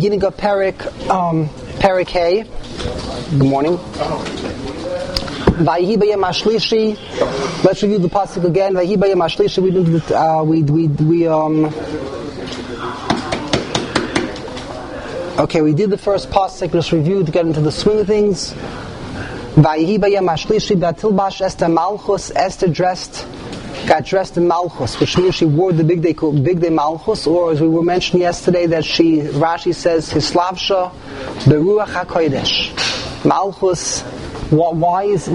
beginning of Parak Hay. Good morning. Vayhi b'yom hashlishi. Let's review the pasuk again. Vayhi b'yom hashlishi. We did the first pasuk. Let's review to get into the swing of things. Vayhi b'yom hashlishi v'atilbash Esther Malchus. Esther got dressed in Malchus, which means she wore the big day Malchus, or as we were mentioning yesterday, that Rashi says, Hislavsha beruach hakodesh. Malchus. Why is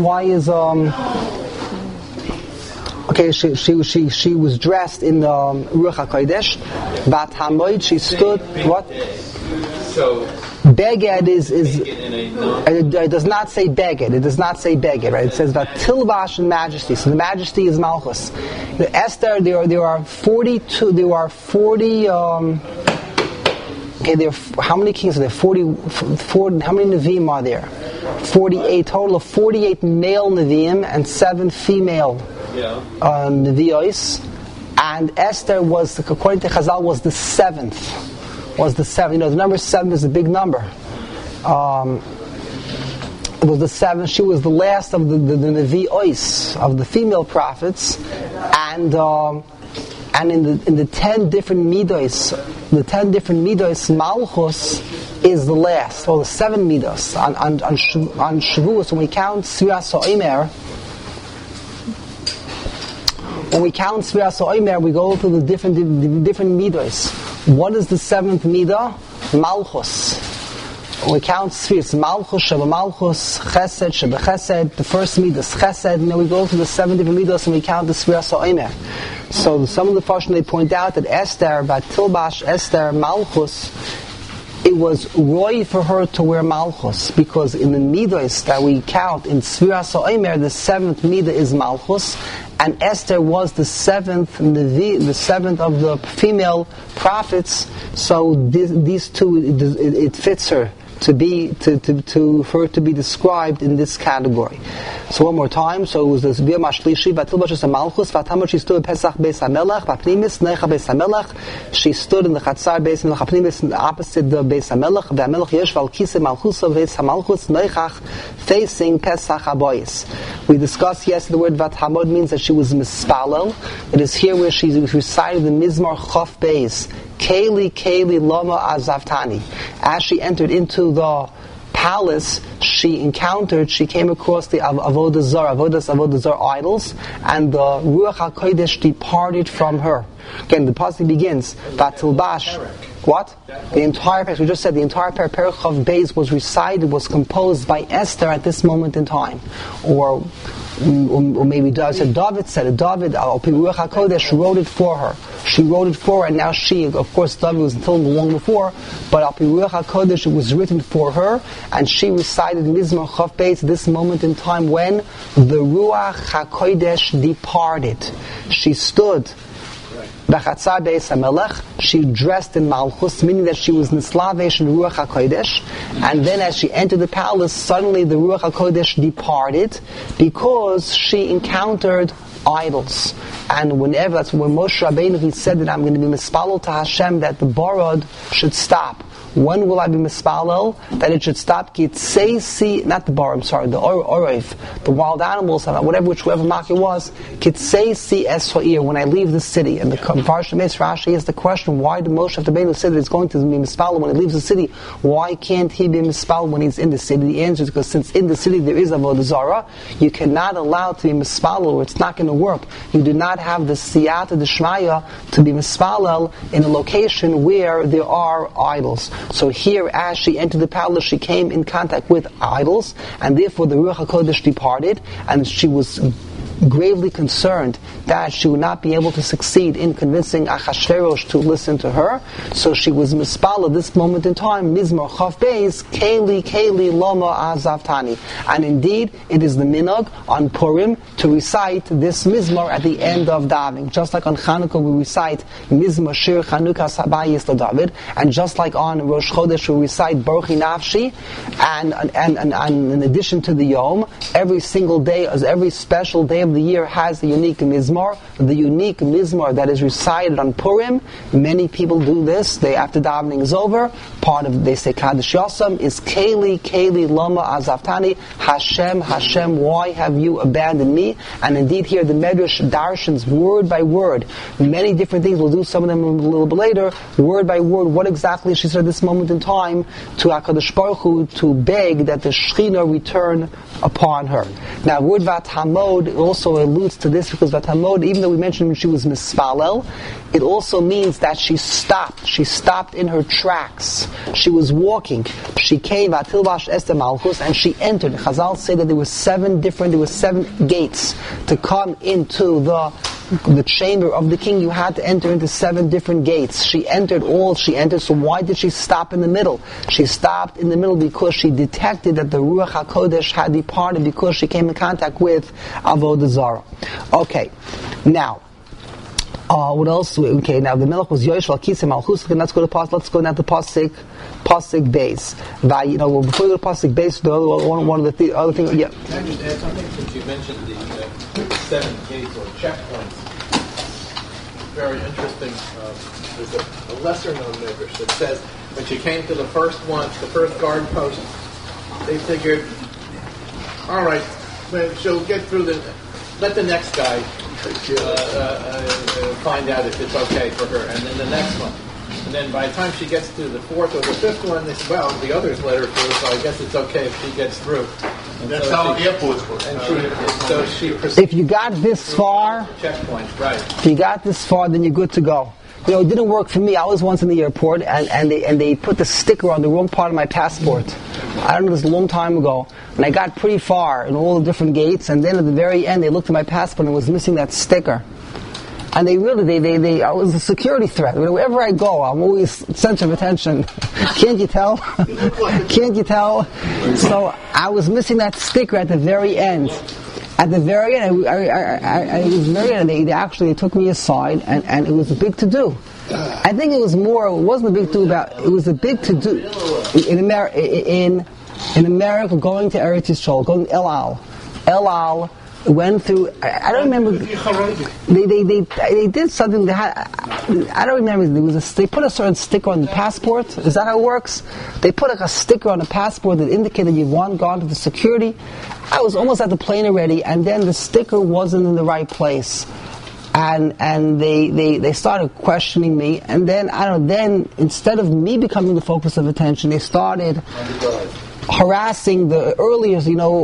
she was dressed in the Ruach HaKodesh. Bat Hamoid, she stood, what? So Beged it does not say Beged. It does not say Beged, right? It says that Tilbash and Majesty. So the Majesty is Malchus. The Esther, there are 42. There are 40. How many kings are there? 40. How many Nevi'im are there? 48. Total of 48 male Nevi'im and 7 female Nevi'os. And Esther was, according to Chazal, was the seventh. The number 7 is a big number. It was the 7th. She was the last of the Nevi'os, of the female prophets, and in the 10 different midos, Malchus is the last, or the 7 midos on Shavuos. When we count Sfiras HaOmer, we go through the different midos. What is the 7th midah? Malchus. When we count spheres, Malchus, Sheba Malchus, Chesed, Sheba Chesed, the first midah is Chesed, and then we go through the 7 different midos and we count the Sfiras HaOmer. So some of the Farshim, they point out that Esther, Batilbash Esther Malchus, it was roy for her to wear Malchus, because in the midos that we count in Sfiras HaOmer, the 7th midah is Malchus, and Esther was the 7th of the female prophets. So these two, it fits her for her to be described in this category. So one more time. So it was this Biyam Ashlishi, Vatilbash Malchus, Vatamar, she stood in Pesach Beis HaMelech, Vapnimis, Neicha Beis HaMelech. She stood in the Chatzar Beis HaMelech, Vapnimis, opposite the Beis HaMelech, V'Amelech Yesh Val Kisei Malchusa Beis HaMalchus, Neichach, facing Pesach HaBois. We discussed yesterday the word Vathamod means that she was mispalel. It is here where she recited the Mizmar Chof Beis, Keli Lama Azavtani. As she entered into the palace, she came across the Avodah Zarah idols, and the Ruach HaKodesh departed from her. Again, the passage begins, Vatilbash. What? The entire passage, we just said, the entire Perich of Beis was composed by Esther at this moment in time. Or maybe David said it. David, Ruach HaKodesh wrote it for her. She wrote it for her, and now of course David was until long before, but Ruach HaKodesh, it was written for her, and she recited Mizmar Chof Beis at this moment in time when the Ruach HaKodesh departed. She stood B'chatzar Beis HaMelech, she dressed in Malchus, meaning that she was Nislavesh in Ruach HaKodesh, and then as she entered the palace, suddenly the Ruach HaKodesh departed, because she encountered idols. And that's when Moshe Rabbeinu, he said that I'm going to be mispalel to Hashem, that the barad should stop. When will I be mispalel? That it should stop. Kitseisi, not the bar, the orev, the wild animals, whichever mark it was. Kitseisi es ha'ir, when I leave the city. And the Farshim Rashi is the question: why did Moshe Rabbeinu say that he's going to be mispalel when he leaves the city? Why can't he be mispalel when he's in the city? The answer is because since in the city there is avodah zarah, you cannot allow it to be mispalel, or it's not going to work. You do not have the siyata d'shmaya to be mispalel in a location where there are idols. So here, as she entered the palace, she came in contact with idols, and therefore the Ruach HaKodesh departed, and she was gravely concerned that she would not be able to succeed in convincing Achashverosh to listen to her. So she was mispal at this moment in time, Mizmar Chof Beis, Keli Lama Azavtani. And indeed, it is the minhag on Purim to recite this Mizmar at the end of davening. Just like on Chanukah we recite Mizmar Shir Chanukah Sabayis LaDavid, and just like on Rosh Chodesh we recite Baruchi Nafshi, and in addition to the Yom, every single day, as every special day of of the year has the unique mizmor. The unique mizmor that is recited on Purim. Many people do this. They, after davening is over, part of, they say Kaddish Yosem, is Keli, Keli, Lama, Azavtani, Hashem, Hashem, why have you abandoned me? And indeed here the Medrash darshans word by word. Many different things, we'll do some of them a little bit later, word by word, what exactly she said at this moment in time to HaKadosh Baruch Hu to beg that the Shekhinah return upon her. Now, word Vathamod also alludes to this because Vathamod, even though we mentioned she was Mispalel, it also means that she stopped. She stopped in her tracks. She was walking. She came, Vatilvash Esther Malchus, and she entered. Chazal say that there were 7 gates to come into the chamber of the king. You had to enter into 7 different gates. She entered all she entered. So why did she stop in the middle? She stopped in the middle because she detected that the Ruach HaKodesh had departed because she came in contact with Avodah Zarah. Okay, now what else? Okay, now the Melech was Yosh Al Kisei Malchus. Let's go to Let's go now to Pasuk Beis. Before we go to Pasuk Beis, one of the other things. Yeah. Can I just add something? Since you mentioned the 7 gates or checkpoints, very interesting. There's a lesser-known midrash that says when she came to the first one, the first guard post, they figured, all right, she'll get through let the next guy find out if it's okay for her, and then the next one. And then by the time she gets to the 4th or the 5th one, they say, well, the others let her through, so I guess it's okay if she gets through. And that's how airports work. If you got this far, checkpoint, right? If you got this far, then you're good to go. It didn't work for me. I was once in the airport, and they put the sticker on the wrong part of my passport. I don't know, this was a long time ago. And I got pretty far in all the different gates, and then at the very end, they looked at my passport and it was missing that sticker. And they I was a security threat. Wherever I go, I'm always center of attention. Can't you tell? Can't you tell? So I was missing that sticker at the very end. At the very end, it was very end. They took me aside, and it was a big to-do. I think it was more. It wasn't a big to-do about. It was a big to-do in America, going to Eretz Yisrael, going to El Al. Went through. I don't remember. They did something. They had. I don't remember. They put a certain sticker on the passport. Is that how it works? They put a sticker on the passport that indicated you want gone to the security. I was almost at the plane already, and then the sticker wasn't in the right place, and they started questioning me, and then I don't know. Then instead of me becoming the focus of attention, they started harassing the earlier,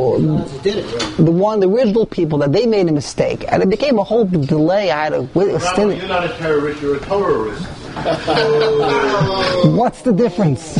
the original people, that they made a mistake, and it became a whole delay. I had a you're not a terrorist, you're a terrorist. What's the difference?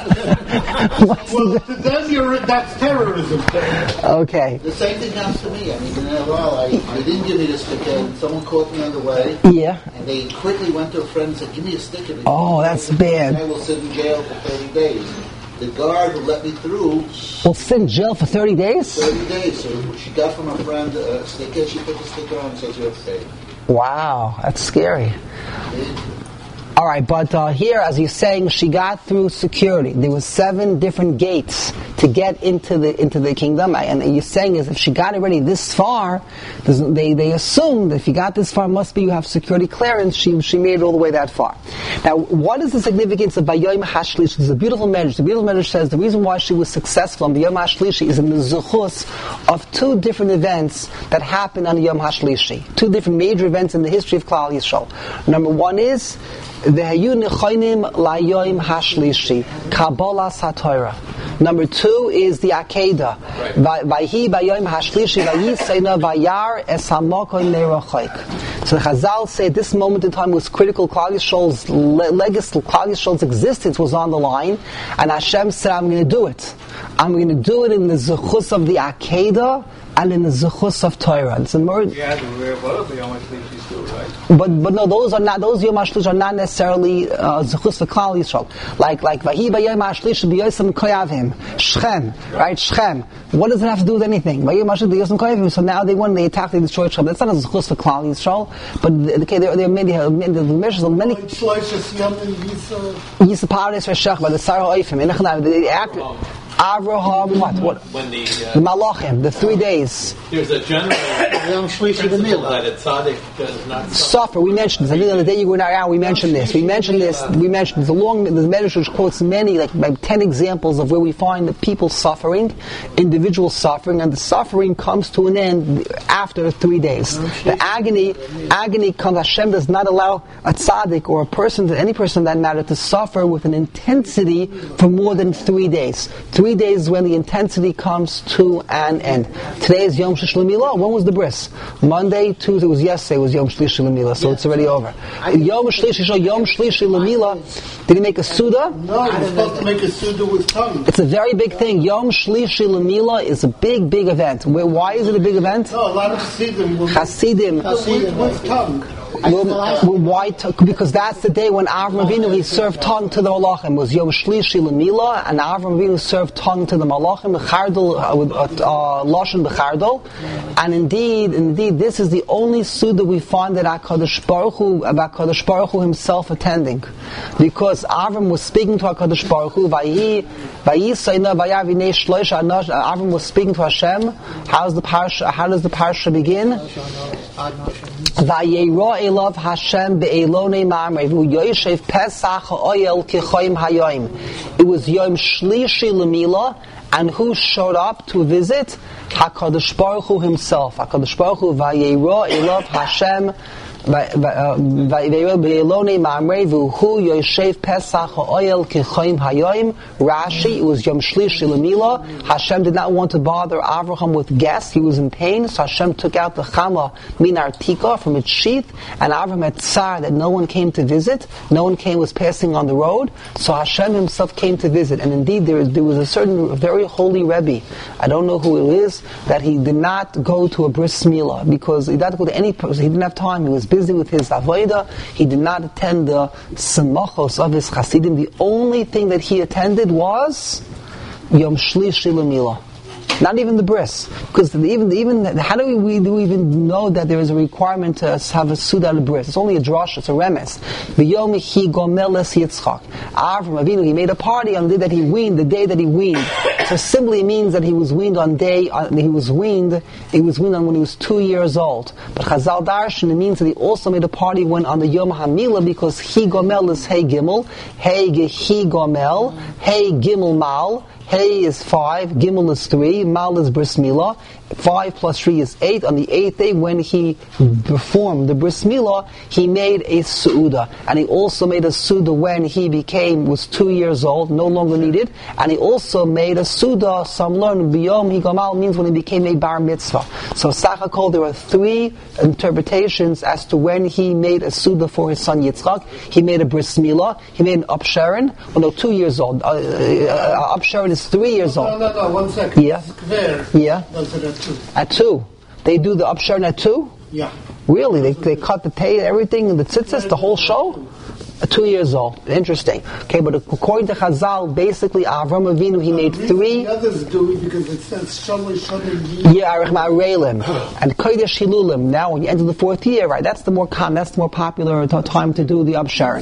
That's terrorism. Okay. The same thing happens to me. I mean, in LL, they didn't give me the sticker, and someone caught me on the way. Yeah. And they quickly went to a friend and said, give me a sticker. Oh, that's bad. I will sit in jail for 30 days. The guard who let me through will sit in jail for 30 days? 30 days. So she got from her friend a sticker. She put the sticker on and says you have to pay. Wow, that's scary. All right, but here, as you're saying, she got through security. There were 7 different gates to get into the kingdom. And you're saying is if she got already this far, they assume that if you got this far, must be you have security clearance. She made it all the way that far. Now, what is the significance of Bayom HaShlishi? It's a beautiful medrash. The beautiful medrash says the reason why she was successful on Bayom HaShlishi is in the zuchus of 2 different events that happened on Yom HaShlishi. 2 different major events in the history of Klal Yisrael. Number 1 is Ve'hayu nechonim layoim hashlishi, Kabbalah Satorah. Number 2 is the Akedah. Vayhi bayom hashlishi vayisena vayar es hamokoim nerochayk. So the Chazal say at this moment in time was critical. Klal Yisrael's legacy, Klal Yisrael's existence was on the line, and Hashem said, I'm going to do it. I'm going to do it in the zechus of the Akedah and in the zechus of Torah. It's a word. Yeah, the Yom HaShlishi too, right? But no, those Yom HaShlishi are not necessarily zechus for Klal Yisrael. Like Vahi Bayom HaShlishi b'Yosem Koyavim Shechem, right? Shechem. What does it have to do with anything? Bayom HaShlishi b'Yosem Koyavim. So now they attack, they destroy Shechem. That's not a zechus for Klal Yisrael. But okay, there are many measures of many. Yisa Paradis Reshach by the Sarah Oifim. Avraham, what? When the Malachim, the 3 days. there's a general Yom Shlishi principle B'Mila. that a tzaddik does not Suffer. We mentioned this. I think on the day you were not out, we mentioned this. We mentioned there's a long, the Medrash quotes many, like 10 examples of where we find the people suffering, individual suffering, and the suffering comes to an end after 3 days. The agony comes, Hashem does not allow a tzaddik or a person, any person that matter, to suffer with an intensity for more than 3 days. 3 days is when the intensity comes to an end. Today is Yom Shlishi L'Milah. When was the bris? Monday, Tuesday, it was yesterday, was Yom Shlishi L'Milah, so it's already over. Yom Shlishi L'Milah, did he make a Suda? No, you're supposed to make a Suda with tongue. It's a very big thing. Yom Shlishi L'Milah is a big, big event. Why is it a big event? No, a lot of Hasidim will Hasidim. with tongue. Why? Because that's the day when Avram Avinu, he served tongue to the Malachim. It was Yom Shlishi L'Milah, and Avram Avinu served tongue to the Malachim, Lashon B'chardol. And indeed, this is the only Suda we find that HaKadosh Baruch Hu himself attending. Because Avram was speaking to HaKadosh Baruch Hu, Avram was speaking to Hashem. How does the parsha begin? Vayera elav Hashem be'elonei ma'amrei v'hu yoshev Pesach ha'oyel kichoyim hayoim. It was Yom Shlishi L'Milah, and who showed up to visit? HaKadosh Baruch Hu himself. HaKadosh Baruch Hu, Vayera elav Hashem Rashi, it was Yom Shlishi L'Milah. Hashem did not want to bother Avraham with guests. He was in pain, so Hashem took out the Chama Minar Tika from its sheath, and Avraham had tsar that no one came to visit. No one was passing on the road, so Hashem himself came to visit. And indeed, there was a certain very holy Rebbe, I don't know who it is, that he did not go to a bris milah because he did not go to any person. He didn't have time. He was busy with his avodah. He did not attend the semachos of his Hasidim. The only thing that he attended was Yom Shlishi L'Milah. Not even the bris, because even how do we even know that there is a requirement to have a suda al bris? It's only a drash, it's a remes. V'yom hi gomel es Yitzchak. Avram Avinu, he made a party on the day that he weaned, So simply means that he was weaned on when he was 2 years old. But Chazal Darshan, it means that he also made a party when on the Yom HaMilah, because hi gomel is hey gimel, hey gomel, hey gimel mal. Hey is 5, Gimel is 3, Mal is Bris Milah. 5 plus 3 is 8. On the 8th day, when he performed the Bris Milah, he made a Su'uda. And he also made a Su'uda when he was 2 years old, no longer needed. And he also made a Su'uda, some learn, B'yom Higamal means when he became a Bar Mitzvah. So Sachakol, there are 3 interpretations as to when he made a Su'uda for his son Yitzchak. He made a Bris Milah, he made an Upsharon, 2 years old. Upsharon is 3 years old. No, 1 second. Yeah. Yeah. At 2. They do the Upsharon at 2? Yeah. Really? They cut the pay, everything, and the tzitzis, the whole show? At 2 years old. Interesting. Okay, but according to Chazal, basically Avram Avinu, he made 3. The others do it because it says Shalom Yeah, Areilim. And Kodesh Hilulim. Now, when you enter the 4th year, right, that's the more popular time to do the Upsharon.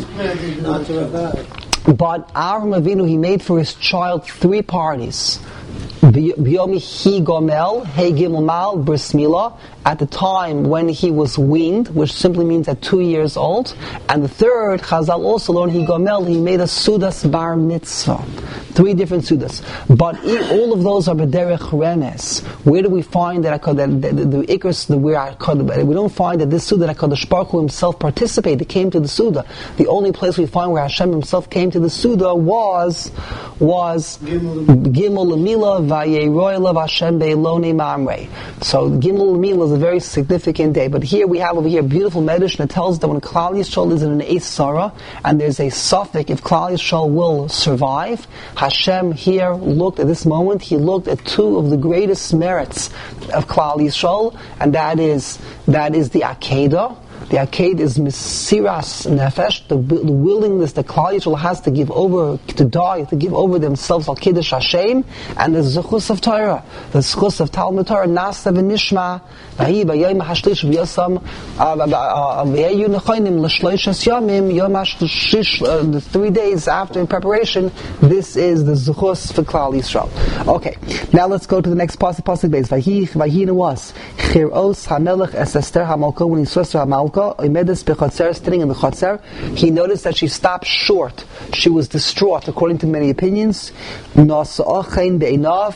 But Avram Avinu, he made for his child 3 parties. B'yomi hi gomel, hey gimel mal, bris milah, at the time when he was weaned, which simply means at 2 years old. And the 3rd, Chazal also learned, hi gomel, he made a sudas bar mitzvah. 3 different sudas. But all of those are b'derech remes. Where do we find that we don't find that this suda that HaKadosh Baruch Hu himself participated, came to the suda. The only place we find where Hashem himself came to the suda was Gimel L'Milah Vayera Hashem Be'elonei Ma'amrei. So Gimel L'Milah is a very significant day. But here we have a beautiful meditation that tells us that when Klal Yisrael is in an Eis Sarah, and there's a suffix if Klal Yisrael will survive, Hashem here looked at this moment, he looked at 2 of the greatest merits of Klal Yisrael, and that is the Akedah. The aked is misiras nefesh, the willingness that Klal Yisrael has to give over, to die, to give over themselves al kiddush Hashem, and the zechus of Torah, the zechus of Talmud Torah, nasa v'nishma, v'hi b'yom hashlish v'yosam, v'yeyu nechonim l'shloishes yomim, yom hashlish, the 3 days after in preparation. This is the zechus for Klal Yisrael. Okay, now let's go to the next pasuk base. V'hi was chiros hamelech es Esther hamalko, when he saw Esther hamalko imedes b'chotzer, sitting in the chotzer, he noticed that she stopped short. She was distraught, according to many opinions. Nasa'achein be'einav,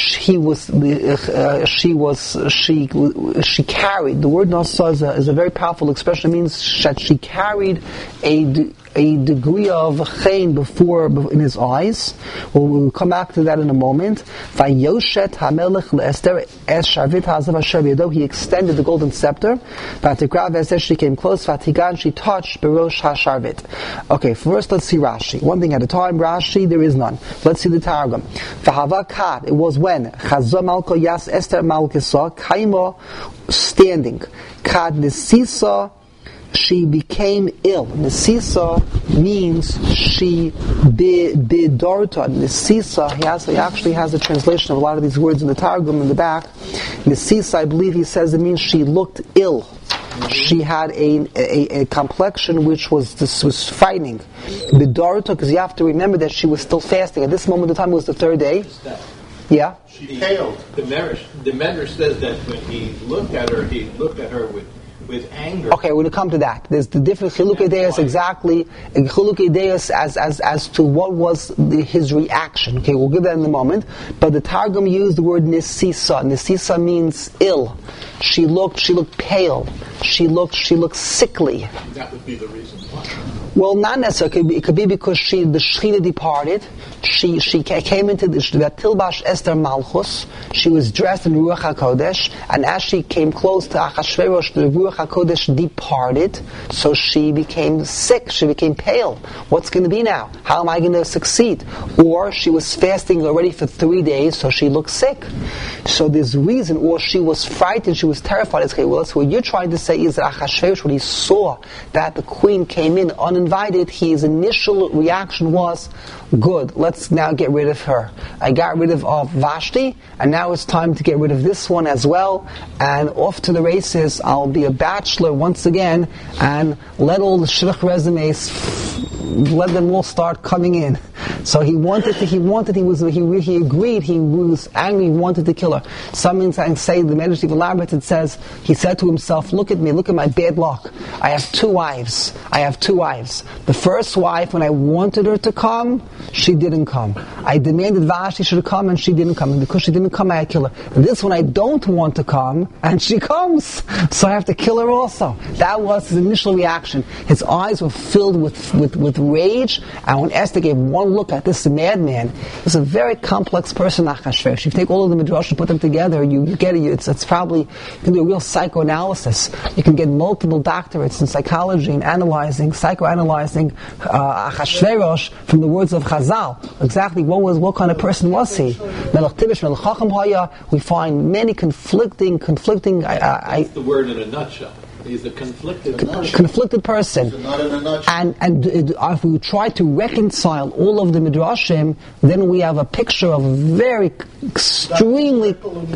she carried. The word nasa is a very powerful expression. It means that she carried a degree of chen before in his eyes. We'll come back to that in a moment. Vayoshet hamelech le'Esther es sharvit hazav asher b'yado. He extended the golden scepter. Vatikrav Esther, she came close. Vatigan, she touched berosh hasharvit. Okay, first let's see Rashi. One thing at a time. Rashi, there is none. Let's see the Targum. V'hava kad, it was when Chazah malko yas Esther malkisa kaimo, standing. Kad nisisa, she became ill. Nisisa means she bidorta. Nisisa, he actually has a translation of a lot of these words in the Targum in the back. Nisisa, I believe he says it means she looked ill. She had a complexion which was frightening. Bidorta, because you have to remember that she was still fasting. At this moment of time, it was the 3rd day. Yeah? She paled. The Medrash says that when he looked at her with anger. Okay, we're going to come to that. There's the difference. Chilukei Deis exactly. Chilukei Deis as to what was his reaction. Okay, we'll give that in a moment. But the Targum used the word nisisa. Nisisa means ill. She looked pale. She looked sickly. That would be the reason why. Well, not necessarily. It could be because the Shechina departed. She came into the Tilbash Esther Malchus. She was dressed in Ruach HaKodesh, and as she came close to Achashverosh, the Ruach HaKodesh departed, so she became sick, she became pale. What's going to be now? How am I going to succeed? Or she was fasting already for 3 days, so she looked sick. So there's reason, or she was frightened, she was terrified. Okay, well, that's what you're trying to say is that Achashverosh, when he saw that the queen came in uninvited, his initial reaction was, good, let's now get rid of her. I got rid of Vashti, and now it's time to get rid of this one as well, and off to the races. I'll be a bachelor once again, and let all the shidduch resumes, let them all start coming in. So he agreed, he was angry, he wanted to kill her. Some say, the Medrash elaborates, it says, he said to himself, look at me, look at my bad luck. I have two wives. The first wife, when I wanted her to come, she didn't come. I demanded Vashti should come, and she didn't come. And because she didn't come, I kill her. This one I don't want to come, and she comes. So I have to kill her also. That was his initial reaction. His eyes were filled with rage, and when Esther gave one look at this madman, he's a very complex person, Achashverosh. If you take all of the midrash and put them together, you get it. It's probably, you can do a real psychoanalysis. You can get multiple doctorates in psychology and psychoanalyzing Achashverosh from the words of Chazal. Exactly what kind of person was he? Melech Tibish, Melech Chacham Haya. We find many conflicting. That's the word in a nutshell. He's a conflicted person. Not in a nutshell. And if we try to reconcile all of the midrashim, then we have a picture of a very extremely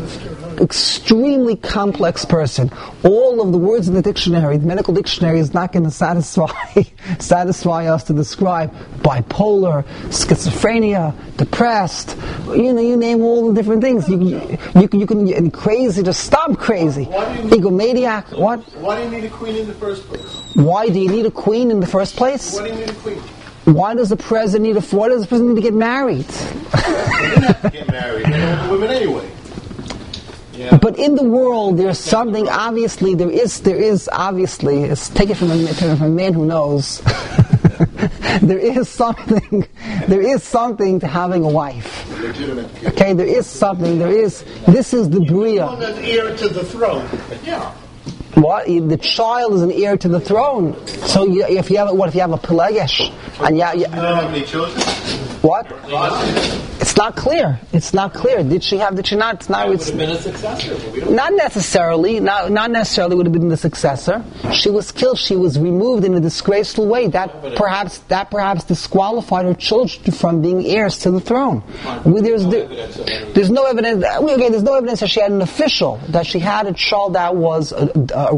complex person. All of the words in the dictionary, the medical dictionary, is not going to satisfy us to describe bipolar, schizophrenia, depressed. You name all the different things. You can and crazy. Just stop crazy. Egomaniac. What? Why do you need a queen in the first place? Why do you need a queen in the first place? Why do you need a queen? Why does the president need to get married? They didn't have to get married. They were women anyway. Yeah. But in the world, there's something. Obviously, there is obviously. Take it from a man who knows. There is something to having a wife. Legitimate. Okay, there is something. This is the bria. One that's heir to the throne. Yeah. What? The child is an heir to the throne. So if you have a Pelegesh, and You don't have any children? what? It's It's not clear. It's not clear. Did she not? It's not. Would have been a successor. But we don't Not necessarily. Not necessarily would have been the successor. She was killed. She was removed in a disgraceful way. That perhaps disqualified her children from being heirs to the throne. There's no evidence. Okay, there's no evidence that she had an official, that she had a child that was a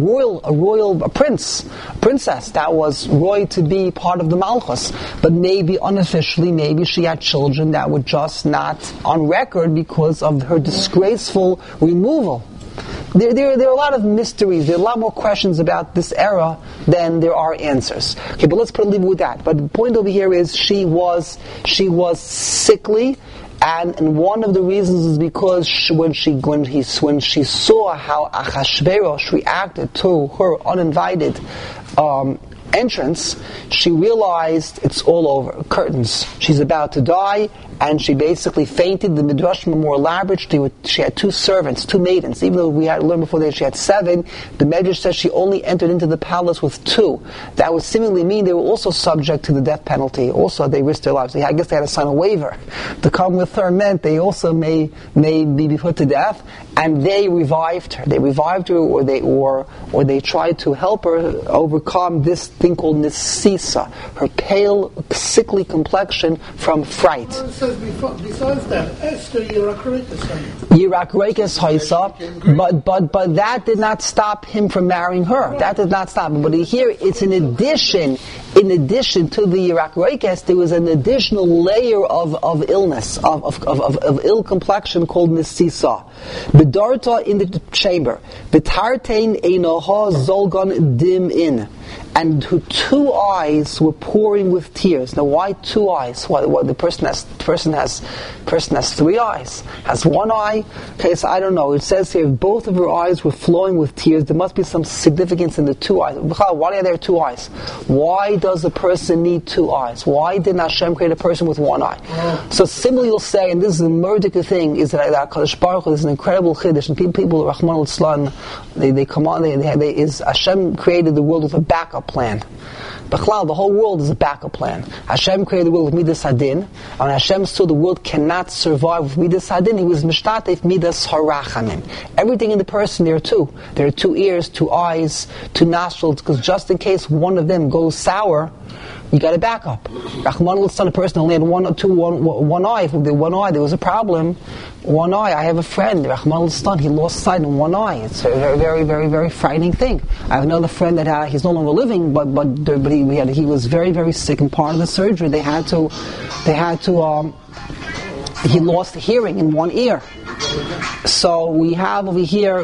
princess that was royal to be part of the Malchus. But maybe unofficially, maybe she had children that were just not on record because of her disgraceful removal. There are a lot of mysteries. There are a lot more questions about this era than there are answers. Okay, but let's leave it with that. But the point over here is she was sickly, and one of the reasons is because when she saw how Achashverosh reacted to her uninvited entrance, she realized it's all over. Curtains. She's about to die, and she basically fainted. The Midrashim were more elaborate. She had 2 servants, 2 maidens. Even though we had learned before that she had 7, the Midrash says she only entered into the palace with 2. That would seemingly mean they were also subject to the death penalty. Also, they risked their lives. I guess they had to sign a waiver. To come with her meant they also may be put to death. And they revived her. They revived her, or they tried to help her overcome this thing called nisisa, her pale, sickly complexion from fright. Well, it says besides that, Esther Yirakrekes Haisa, but that did not stop him from marrying her. That did not stop him. But here, it's in addition to the Yirakrekes, there was an additional layer of illness, of ill complexion called nisisa. Bedarta in the chamber. Betartain einoha zolgan dim in. And her 2 eyes were pouring with tears. Now, why 2 eyes? Why the person has 3 eyes, has 1 eye. Okay, so I don't know. It says here both of her eyes were flowing with tears. There must be some significance in the 2 eyes. Why are there 2 eyes? Why does a person need 2 eyes? Why didn't Hashem create a person with 1 eye? So similarly, you'll say, and this is a murdic thing, is that Kadosh Baruch Hu is an incredible chiddush, and people Rahman al-Islam, they come on. Hashem created the world with a backup plan. B'chlal, the whole world is a backup plan. Hashem created the world with Midas Hadin, and when Hashem saw the world cannot survive with Midas Hadin, He was Mishtatef Midas Harachamim. Everything in the person, there are 2. There are 2 ears, 2 eyes, 2 nostrils, because just in case one of them goes sour, you got a backup. Rahman al-Islam, a person only had 1 eye. If with 1 eye there was a problem, 1 eye. I have a friend, Rahman al-Islam, he lost sight in 1 eye. It's a very, very, very, very frightening thing. I have another friend that he's no longer living, but he was very, very sick, and part of the surgery he lost hearing in 1 ear. So we have over here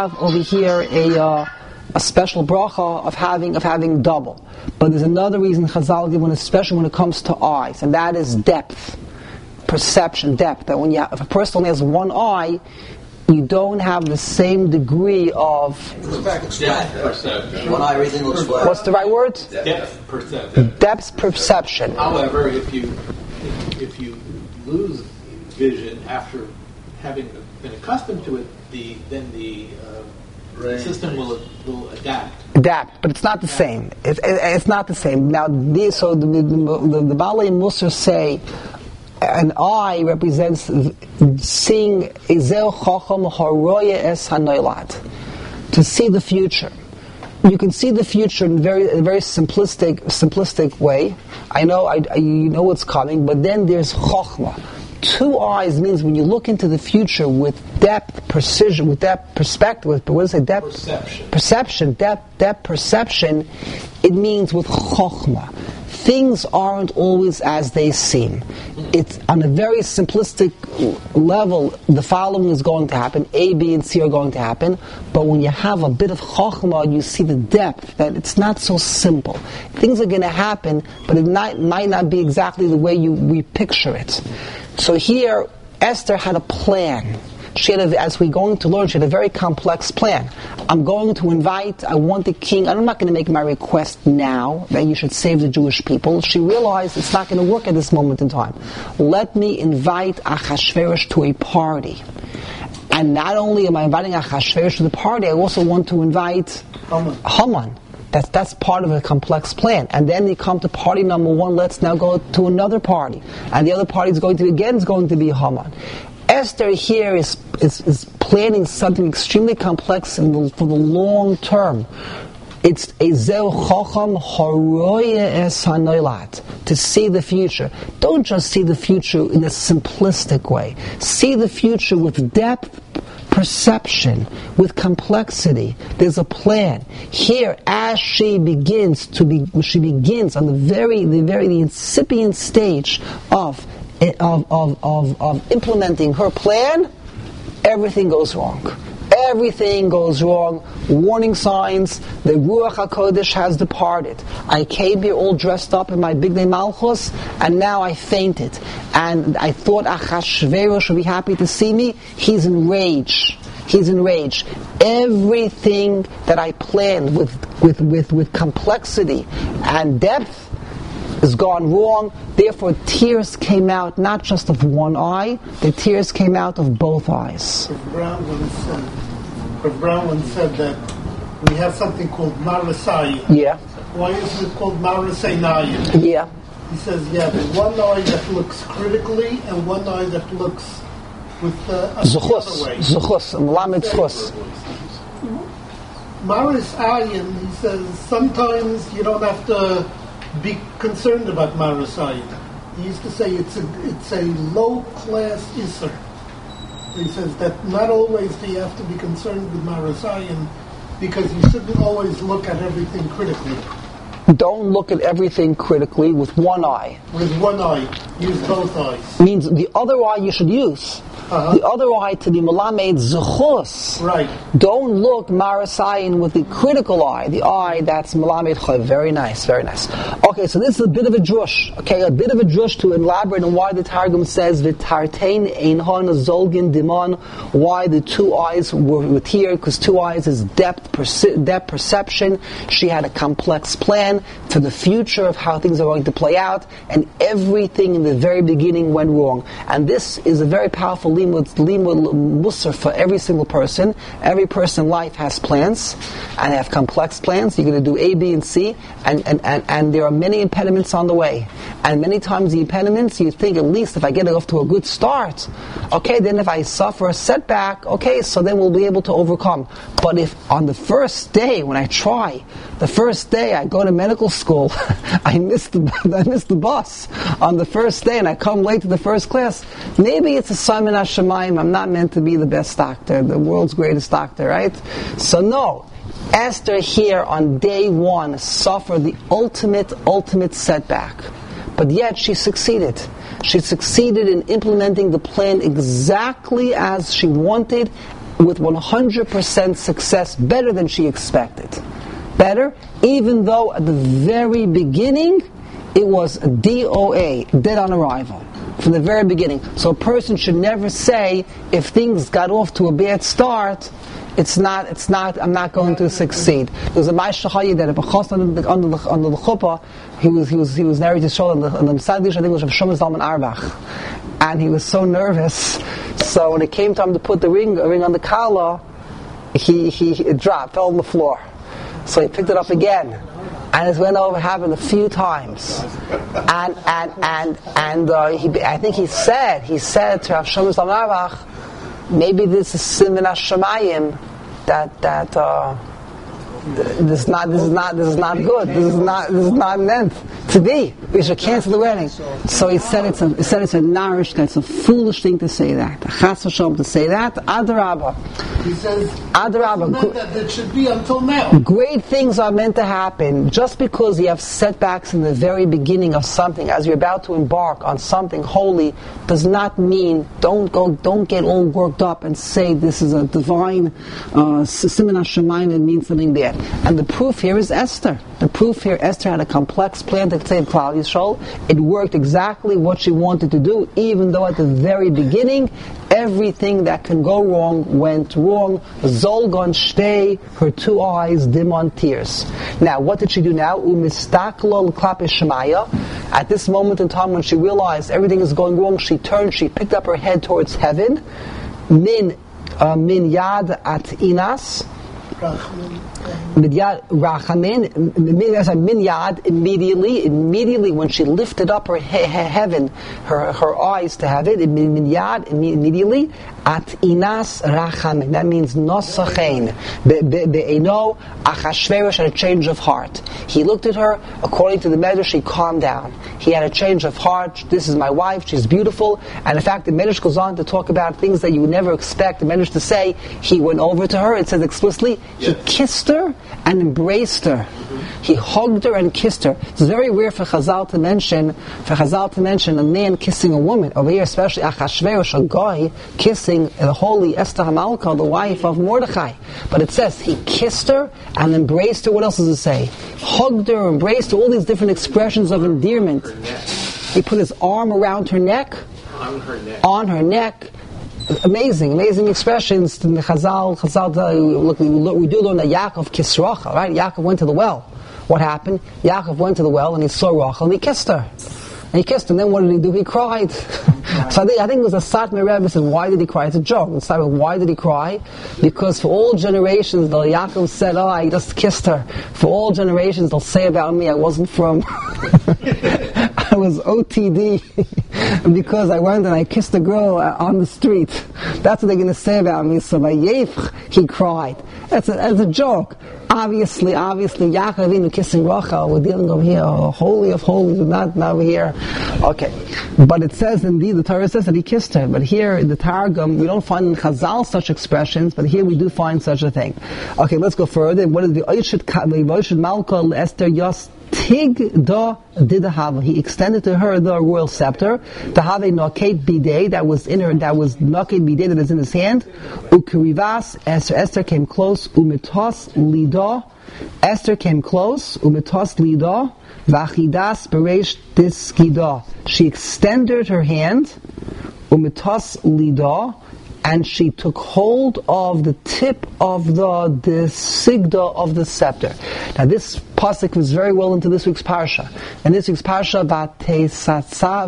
a special bracha of having double. But there's another reason Chazal give one, especially when it comes to eyes, and that is depth, perception, depth. That if a person only has 1 eye, you don't have the same degree of perception. 1 eye, everything looks flat. What's the right word? Depth perception. Depth perception. However, if you lose vision after having been accustomed to it, then the system will adapt, but it's not the same. It's not the same. Now, the Balei Musar say an eye represents seeing Ezel Chacham Haroya Es Hanoilad, to see the future. You can see the future in a very simplistic way. I know you know what's coming, but then there's Chochmah. 2 eyes means when you look into the future with depth, precision, with depth, perspective, what is it? Depth, perception, depth, perception. It means with chokhmah. Things aren't always as they seem. It's on a very simplistic level. The following is going to happen. A, B, and C are going to happen. But when you have a bit of chokhmah, you see the depth, that it's not so simple. Things are going to happen, but it might not be exactly the way we picture it. So here, Esther had a plan. As we're going to learn, she had a very complex plan. I want the king, I'm not going to make my request now that you should save the Jewish people. She realized it's not going to work at this moment in time. Let me invite Achashverosh to a party. And not only am I inviting Achashverosh to the party, I also want to invite Haman. That's part of a complex plan. And then you come to party number one, let's now go to another party. And the other party is going to be Haman. Esther here is planning something extremely complex for the long term. It's a zeu chacham haroye es hanolat, to see the future. Don't just see the future in a simplistic way. See the future with depth, perception, with complexity. There's a plan. Here, as she begins on the incipient stage of implementing her plan, everything goes wrong. Everything goes wrong. Warning signs. The Ruach HaKodesh has departed. I came here all dressed up in my big name Malchus, and now I fainted. And I thought Achashverosh would be happy to see me. He's enraged. Everything that I planned with complexity and depth has gone wrong. Therefore, tears came out not just of one eye, the tears came out of both eyes. Brown once said that we have something called Marasayim. Yeah. Why isn't it called Marasayim? Yeah. He says, there's one eye that looks critically and one eye that looks with the other way. Zuchus, Melamed Zuchus. Marasayim, he says, sometimes you don't have to be concerned about Marasayim. He used to say it's a low-class Isser. He says that not always do you have to be concerned with Marasayim, because you shouldn't always look at everything critically. Don't look at everything critically with one eye. With one eye. Use both eyes. Means the other eye you should use. The other eye to be Melamed Zuchus. Right. Don't look Marasayin with the critical eye, the eye that's Melamed Chav. Very nice, very nice. Okay, so this is a bit of a drush. Okay, a bit of a drush to elaborate on why the Targum says V'tartein einhon zolgin dimon, why the two eyes were here, because two eyes is depth perception. She had a complex plan for the future of how things are going to play out, and everything in the very beginning went wrong. And this is a very powerful limud musar for every single person. Every person in life has plans, and they have complex plans. You're going to do A, B, and C, and there are many impediments on the way. And many times the impediments, you think, at least if I get it off to a good start, okay, then if I suffer a setback, okay, so then we'll be able to overcome. But if on the first day, when I try, the first day I go to medical school, I miss the bus on the first day, and I come late to the first class, maybe it's a Simon Hashemayim, I'm not meant to be the best doctor, the world's greatest doctor, right? So no, Esther here on day one suffered the ultimate setback. But yet she succeeded. She succeeded in implementing the plan exactly as she wanted, with 100% success, better than she expected. Better, even though at the very beginning it was a DOA, dead on arrival, from the very beginning. So a person should never say, if things got off to a bad start, I'm not going to succeed. There was a Ma'aseh Chayei that under the chuppah, he was narrating his show on the Sadish, I think it was Rav Shlomo Zalman Auerbach, and he was so nervous. So when it came time to put the ring on the kala, it dropped, fell on the floor. So he picked it up again, and it went over, happened a few times, and I think he said to Rav Shlomo Zalman Auerbach, maybe this is Siman Hashemayim, that this is not good. This is not meant to be. We should cancel the wedding. So he said it's a nourish. That's a foolish thing to say that. Chas v'shalom to say that. Adarabah. He says Adarabah. That it should be until now. Great things are meant to happen. Just because you have setbacks in the very beginning of something, as you're about to embark on something holy, does not mean don't get all worked up and say this is a divine Siman Hashemayim, it means something bad. And the proof here is Esther. The proof here, Esther had a complex plan to save Klal Yisrael. It worked exactly what she wanted to do, even though at the very beginning, everything that can go wrong went wrong. Zolgon Shtei, her two eyes dim on tears. Now, what did she do now? Umistaklo l'klape Shemaya. At this moment in time when she realized everything is going wrong, she turned, she picked up her head towards heaven. Min yad at inas. Midyad Rachamin, Minyad, immediately when she lifted up her heaven, her eyes to heaven, Minyad, immediately, at Inas Rachamin. That means Nosachein. Be'eno Achashverosh had a change of heart. He looked at her, according to the Medrash, she calmed down. He had a change of heart. This is my wife, she's beautiful. And in fact, the Medrash goes on to talk about things that you would never expect the Medrash to say. He went over to her, it says explicitly, he kissed her and embraced her. He hugged her and kissed her. It's very rare for Chazal to mention a man kissing a woman. Over here, especially Achashverosh, a guy kissing the holy Esther HaMalka, the wife of Mordechai. But it says he kissed her and embraced her. What else does it say? Hugged her, embraced her, all these different expressions of endearment. He put his arm around her neck. On her neck. Amazing expressions in the Chazal. Look, we do learn that Yaakov kissed Rachel, right? Yaakov went to the well. What happened? Yaakov went to the well and he saw Rachel and he kissed her. And he kissed her, and then what did he do? He cried. So I think it was a Satmar Rebbe said, why did he cry? It's a joke. It's like, why did he cry? Because for all generations, the Yaakov said, I just kissed her. For all generations, they'll say about me, I wasn't from... I was OTD because I went and I kissed a girl on the street. That's what they're going to say about me. So by Yefch, he cried. That's a joke. Obviously, Yaakov Avinu kissing Rachel, we're dealing over here, holy of holies, not over here. Okay. But it says, indeed, the Torah says that he kissed her. But here in the Targum, we don't find in Chazal such expressions, but here we do find such a thing. Okay, let's go further. What is the Oishid Malka Esther Yos Tig da didahava? He extended to her the royal scepter. To have a noket bidei that was in her, that was noket bidei that is in his hand. Ukurivas Esther came close. Umitos lida. Esther came close. Umitos lida. Vachidas bereish diskida. She extended her hand. Umitos lida. And she took hold of the tip of the sigda of the scepter. Now this pasuk was very well into this week's parsha. And this week's parsha, Vatesatsav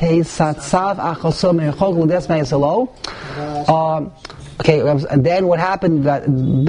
achoso meichog l'des me'yisalo. Okay, and then what happened? That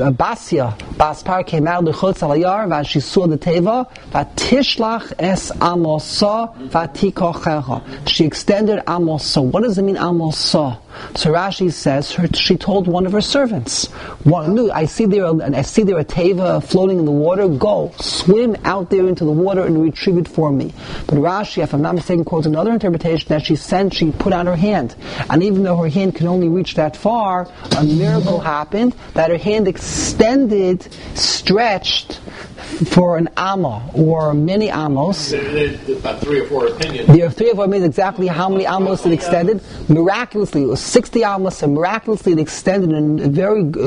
Baspar came out of the chutz alayar, and she saw the teva. Vatishlach es amosa vatikochecha. She extended amosa. What does it mean amosa? So Rashi says she told one of her servants, I see there a teva floating in the water. Go swim out there into the water and retrieve it for me. But Rashi, if I'm not mistaken, quotes another interpretation that she put out her hand, and even though her hand can only reach that far, a miracle happened that her hand extended, stretched for an amma or many amos. There's about 3 or 4 opinions. There are 3 or 4 opinions exactly how many amos it extended. Miraculously, it was 60 amos, and miraculously it extended in a very in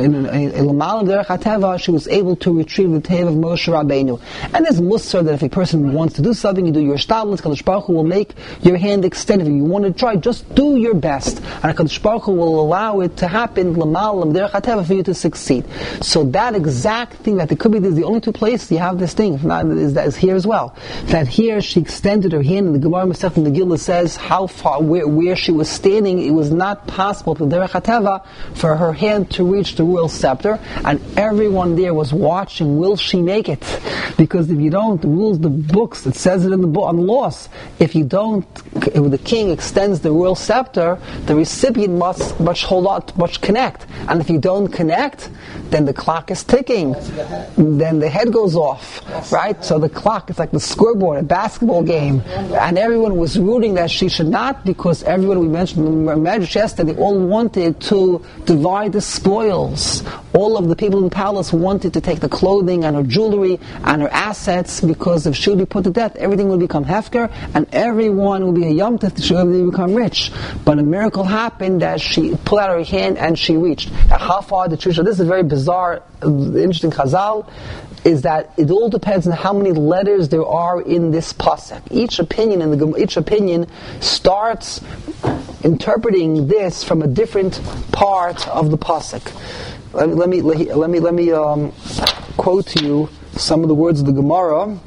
Lamal Derech HaTeva. She was able to retrieve the teva of Moshe Rabbeinu. And there's musar that if a person wants to do something, you do your shtalus. Kadosh Baruch Hu will make your hand extended. If you want to try, just do your best, and Kadosh Baruch Hu will allow it to happen. Lamal Derech HaTeva for you to succeed. So that exact thing that it could be, there's the only 2 places you have this thing. If not, is here as well. That here she extended her hand, and the Gemara Masechet Megillah says how far, where she was standing, it was not possible for Derech HaTeva for her hand to reach the royal scepter, and everyone there was watching. Will she make it? Because if you don't, the rules, the books, it says it in the book on laws. If you don't, if the king extends the royal scepter, the recipient must hold on, must connect, and if you don't connect, then the clock is ticking. Then the head goes off, right? So the clock is like the scoreboard, a basketball game, and everyone was rooting that she should not, because everyone, we mentioned in the marriage yesterday, they all wanted to divide the spoils. All of the people in the palace wanted to take the clothing and her jewelry and her assets, because if she would be put to death, everything would become hefker, and everyone would be a yom tov, she would become rich. But a miracle happened that she pulled out her hand and she reached. Now, how far did she reach? This is a very bizarre, interesting chazal, is that it all depends on how many letters there are in this pasuk. Each opinion starts interpreting this from a different part of the pasuk. Let me quote to you some of the words of the Gemara.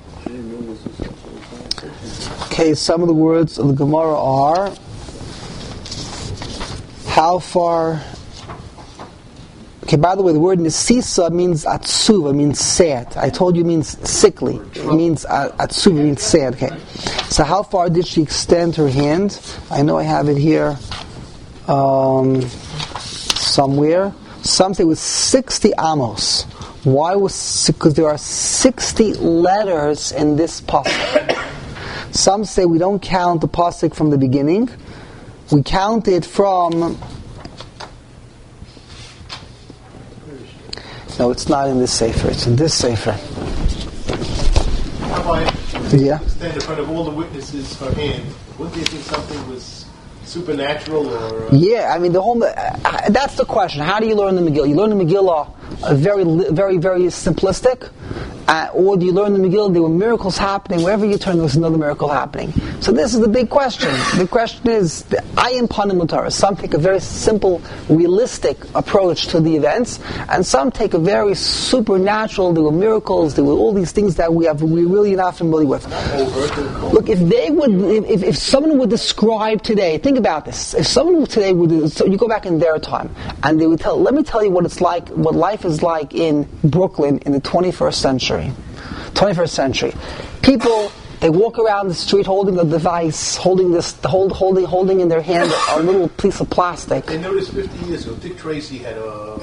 Okay, some of the words of the Gemara are: how far? Okay, by the way, the word nisisa means atsuva, means sad. I told you it means sickly. It means atsuva, means sad. Okay. So how far did she extend her hand? I know I have it here somewhere. Some say it was 60 amos. Why was? Because there are 60 letters in this pasuk. Some say we don't count the pasuk from the beginning. We count it from... No, it's not in this sefer. It's in this sefer. How about Yeah. stand in front of all the witnesses her hand? Wouldn't you think something was supernatural or... Yeah, I mean, the whole... that's the question. How do you learn the Megillah? You learn the Megillah very, very, very simplistic, or do you learn the Megillah? There were miracles happening. Wherever you turn, there was another miracle happening. So this is the big question. The question is, Ayin Panim L'Torah. Some take a very simple, realistic approach to the events, and some take a very supernatural. There were miracles. There were all these things that we're really not familiar with. Look, if someone would describe today, think about this. If someone today would, so you go back in their time, and they would tell, let me tell you what it's like, what life is like in Brooklyn in the 21st century. 21st century. People, they walk around the street holding a device, holding in their hand a little piece of plastic. They noticed 50 years ago, Dick Tracy had a...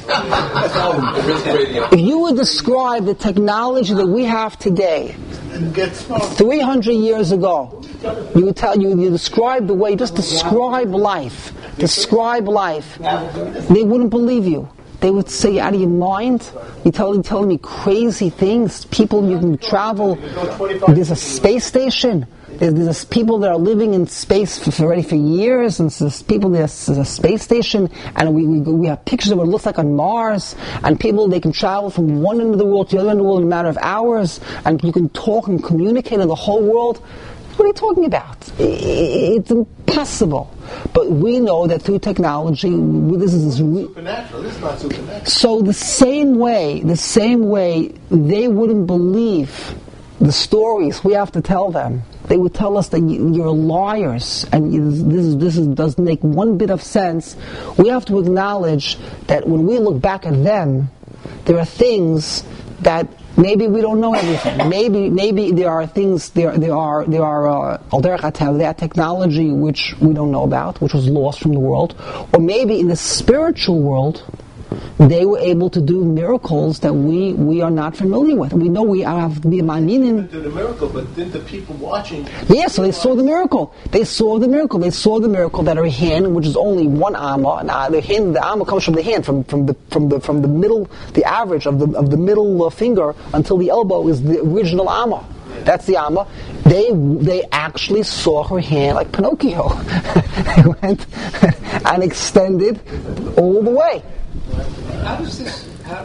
If you would describe the technology that we have today, 300 years ago, you describe the way, just describe life, they wouldn't believe you. They would say, out of your mind? You're telling me crazy things? People, you can travel. There's a space station. There's people that are living in space already for years, and there's a space station, and we have pictures of what it looks like on Mars, and people, they can travel from one end of the world to the other end of the world in a matter of hours, and you can talk and communicate in the whole world. What are you talking about? It's impossible. But we know that through technology, this is supernatural. This is not supernatural. So the same way, they wouldn't believe the stories we have to tell them. They would tell us that you're liars, and this doesn't make one bit of sense. We have to acknowledge that when we look back at them, there are things that maybe we don't know everything. Maybe there are things, there are technology which we don't know about, which was lost from the world. Or maybe in the spiritual world, they were able to do miracles that we are not familiar with. We know we have to be ma'aminin. They did a miracle, but didn't the people watching... Yeah, so they saw the miracle. They saw the miracle that her hand, which is only one amma, and the amma comes from the hand, from the middle, the average of the middle finger until the elbow is the original amma. That's the amma. They actually saw her hand like Pinocchio. They went and extended all the way. How does this?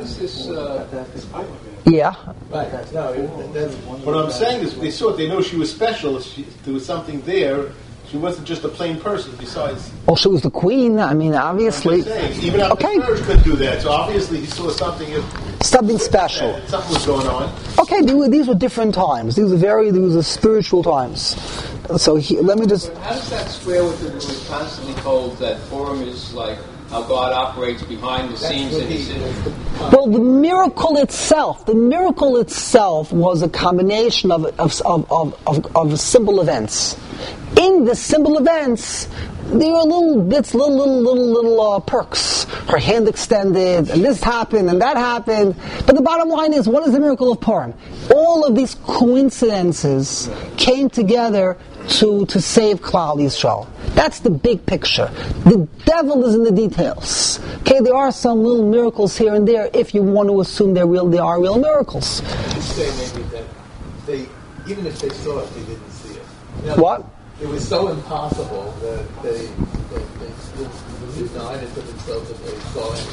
Yeah. Right. No, what I'm saying is, they saw it. They know she was special. There was something there. She wasn't just a plain person. Besides, well, she was the queen. I mean, obviously. Even our church could do that. So obviously, he saw something special. Something was going on. Okay, these were different times. These were spiritual times. So let me just. But how does that square with the? We're constantly told that Purim is like how God operates behind the scenes in his city. Well, the miracle itself was a combination of simple events. In the simple events, there were little bits, little perks. Her hand extended, and this happened, and that happened. But the bottom line is, what is the miracle of Purim? All of these coincidences came together to save Klal Yisrael. That's the big picture. The devil is in the details. Okay, there are some little miracles here and there if you want to assume they are real miracles. You say maybe that even if they saw it, they didn't see it. What? It was so impossible that they denied it to themselves that they saw it.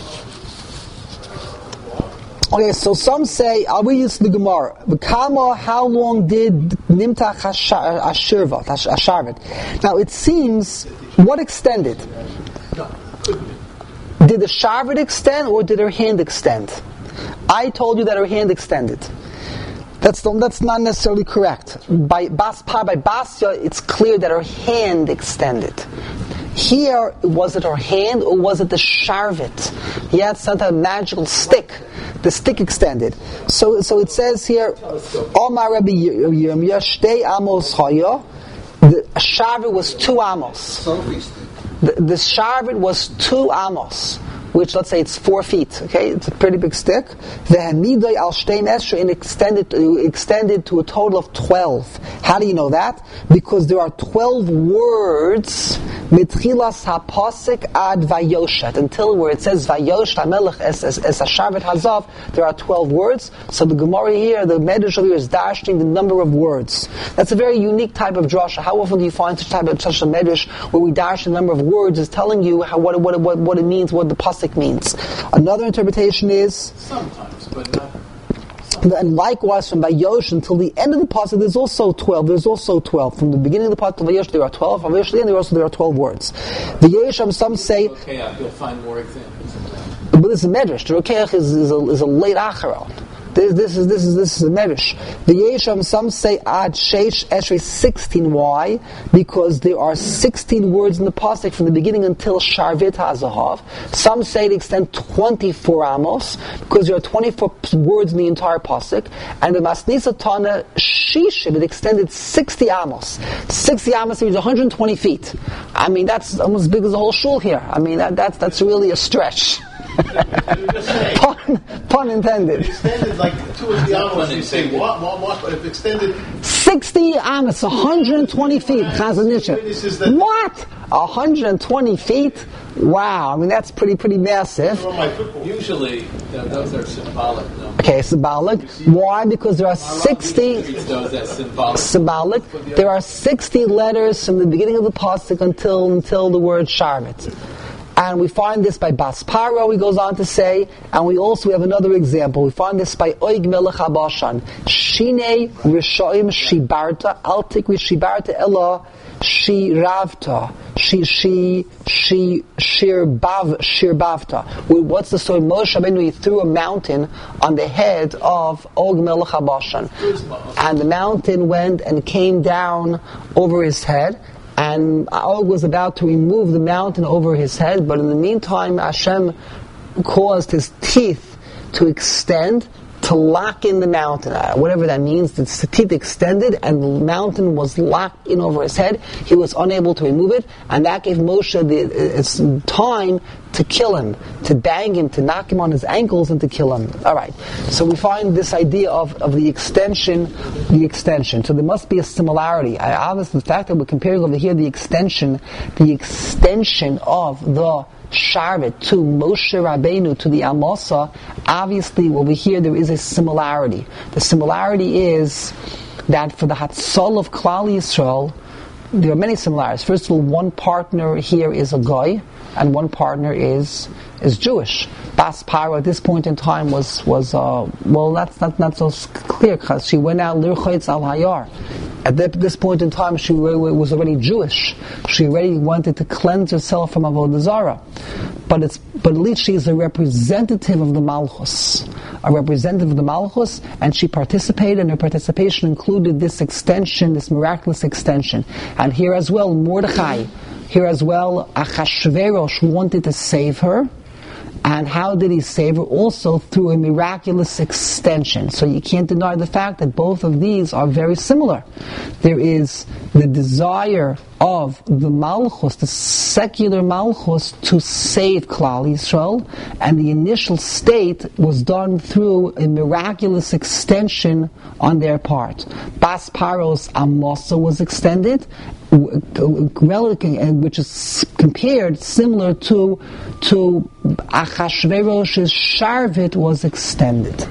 Okay, so some say, I'll read this in the Gemara. How long did Nimtach Asharvet? Now it seems, what extended? Did the Sharvet extend or did her hand extend? I told you that her hand extended. That's not necessarily correct. By Basya, it's clear that her hand extended. Here, was it her hand or was it the sharvit? He had some type of magical stick. The stick extended. So it says here, Omar Rabbi Yirmiyah Shtei Amos Chaya. The sharvit was 2 amos. The sharvit was 2 amos, which let's say it's 4 feet. Okay, it's a pretty big stick. The hamidai al shteim esrei and extended to a total of 12. How do you know that? Because there are 12 words mitchilas hapasik ad vayoshet, until where it says vayosh hamelech es a sharvit hazav. There are 12 words. So the Gemara here, the Medrash over here, is dashing the number of words. That's a very unique type of drasha. How often do you find such a Medrash where we dash the number of words is telling you what it means, what the pasuk means? Another interpretation is sometimes, but not. And likewise from Vayosh until the end of the pasuk, there's also 12. There's also 12. From the beginning of the pasuk to Vayosh, there are 12. From Vayosh to the end, there are 12 words. Vayosh, some say. Okay, you'll find more examples of that. But this is a medrash. The Rokeach is a late acharon. This is a medrash. The Yesham, some say ad sheish esrei 16. Why? Because there are 16 words in the pasuk from the beginning until sharvit hazahav. Some say it extends 24 amos because there are 24 words in the entire pasuk. And the Masnisa Tana Shishim, it extended 60 amos. 60 amos means 120 feet. I mean, that's almost as big as the whole shul here. I mean, that's really a stretch. Pun intended. It extended like 2 or 3 amos. You say what? If extended 60 amos, 120 feet. What? 120 feet? Wow! I mean, that's pretty massive. Usually, those are symbolic. No? Okay, symbolic. Why? Because there are 60 symbolic. There are 60 letters from the beginning of the pasuk until the word sharvit. And we find this by Bas Paro, he goes on to say, and we have another example. We find this by Oig Melech HaBashan. Shinei Rishoim Shibarta, Al Tikri Shibarta Ella Shiravta. Shirbavta. What's the story? Moshe Rabbeinu, he threw a mountain on the head of Og Melech HaBashan. And the mountain went and came down over his head. And Og was about to remove the mountain over his head, but in the meantime, Hashem caused his teeth to extend, to lock in the mountain. Whatever that means, the teeth extended and the mountain was locked in over his head. He was unable to remove it, and that gave Moshe the time to kill him, to bang him, to knock him on his ankles and to kill him. Alright, so we find this idea of the extension. So there must be a similarity. Obviously, the fact that we're comparing over here the extension of the Sharvit to Moshe Rabbeinu, to the Amasa, obviously over here there is a similarity. The similarity is that for the Hatzol of Klal Yisrael, there are many similarities. First of all, one partner here is a Goy, and one partner is Jewish. Bas Paro at this point in time was that's not so clear because she went out Lirchotz al Hayar. At this point in time, she was already Jewish. She already wanted to cleanse herself from Avodah Zarah. But at least she is a representative of the Malchus. And she participated, and her participation included this extension, this miraculous extension. And here as well, Mordechai, Achashverosh wanted to save her. And how did he save her? Also through a miraculous extension. So you can't deny the fact that both of these are very similar. There is the desire of the Malchus, the secular Malchus, to save Klal Yisrael, and the initial state was done through a miraculous extension on their part. Bas Paro's Amasa was extended, which is compared similar to Achashverosh's Sharvit was extended.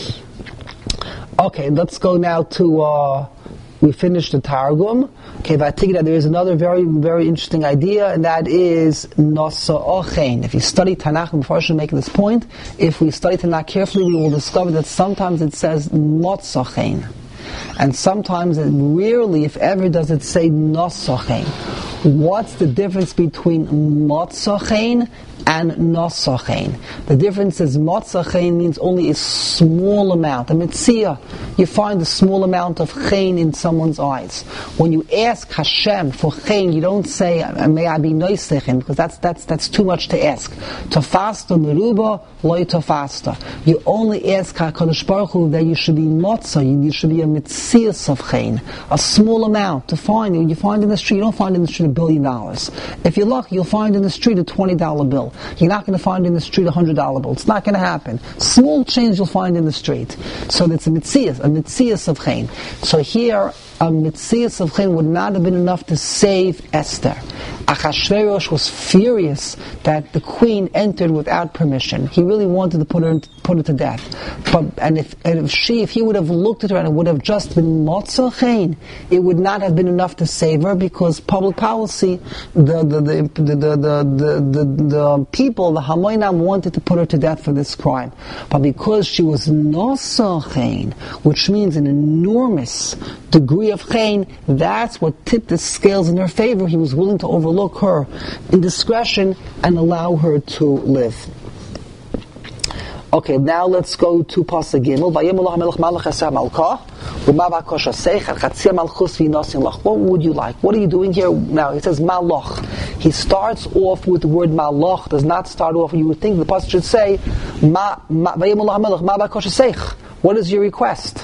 Okay, let's go now to we finished the Targum. Okay, Vatigda, there is another very, very interesting idea, and that is Nosa Ochein. If you study Tanakh, before I should make this point, if we study Tanakh carefully, we will discover that sometimes it says Notzochein. And sometimes, rarely, if ever, does it say Nosochein. What's the difference between motzachein and nosachein? The difference is motzachein means only a small amount. A mitzvah, you find a small amount of chein in someone's eyes. When you ask Hashem for chein, you don't say, may I be noisechen, because that's too much to ask. Tofasta meruba, loy tofasta. You only ask HaKadosh Baruch Hu that you should be motzah, you should be a mitzvah of chein. A small amount to find. You find in the street, you don't find in the street $1 billion. If you're lucky, you'll find in the street a $20 bill. You're not going to find in the street a $100 bill. It's not going to happen. Small change you'll find in the street. So that's a mitzvah of chein. So here, a mitzvah of chein would not have been enough to save Esther. Achashverosh was furious that the queen entered without permission. He really wanted to put her to death. If he would have looked at her and it would have just been motzah chein, it would not have been enough to save her, because public policy, the people, the Hamoinam, wanted to put her to death for this crime. But because she was nosah chein, which means an enormous degree of chein, that's what tipped the scales in her favor. He was willing to overlook her indiscretion and allow her to live. Okay, now let's go to Pasuk Gimel. What would you like? What are you doing here? Now, it says Malach. He starts off with the word Malach, does not start off, you would think the Pasuk should say, what is your request?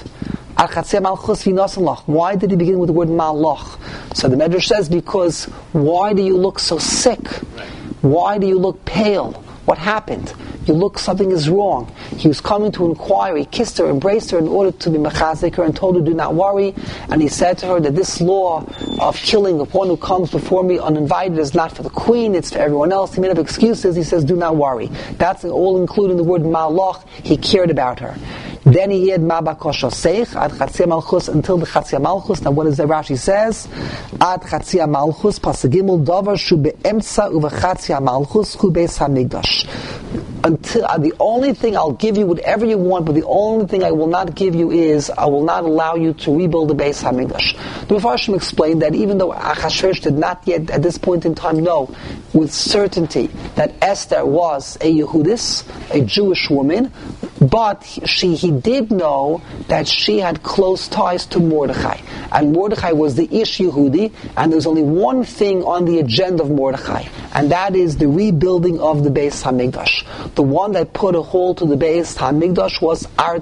Why did he begin with the word Malach? So the Medrash says, because why do you look so sick? Why do you look pale? What happened? You look, something is wrong. He was coming to inquire. He kissed her, embraced her in order to be mechazik her, and told her, do not worry. And he said to her that this law of killing of one who comes before me uninvited is not for the queen, it's for everyone else. He made up excuses. He says, do not worry. That's all including the word malach. He cared about her. Then he had ma bakosha seich ad chatzia malchus until the chatzia malchus. Now what does the Rashi says? Ad chatzia malchus pasagimul davar shu beemtza uva chatzia malchus hu beis hamikdash. Until the only thing I'll give you, whatever you want, but the only thing I will not give you is I will not allow you to rebuild the Beis Hamikdash. The Mefarshim explained that even though Achashverosh did not yet at this point in time know with certainty that Esther was a Yehudis, a Jewish woman, but he did know that she had close ties to Mordechai, and Mordechai was the Ish Yehudi, and there's only one thing on the agenda of Mordechai, and that is the rebuilding of the Beis Hamikdash. The one that put a halt to the Beis Hamikdash was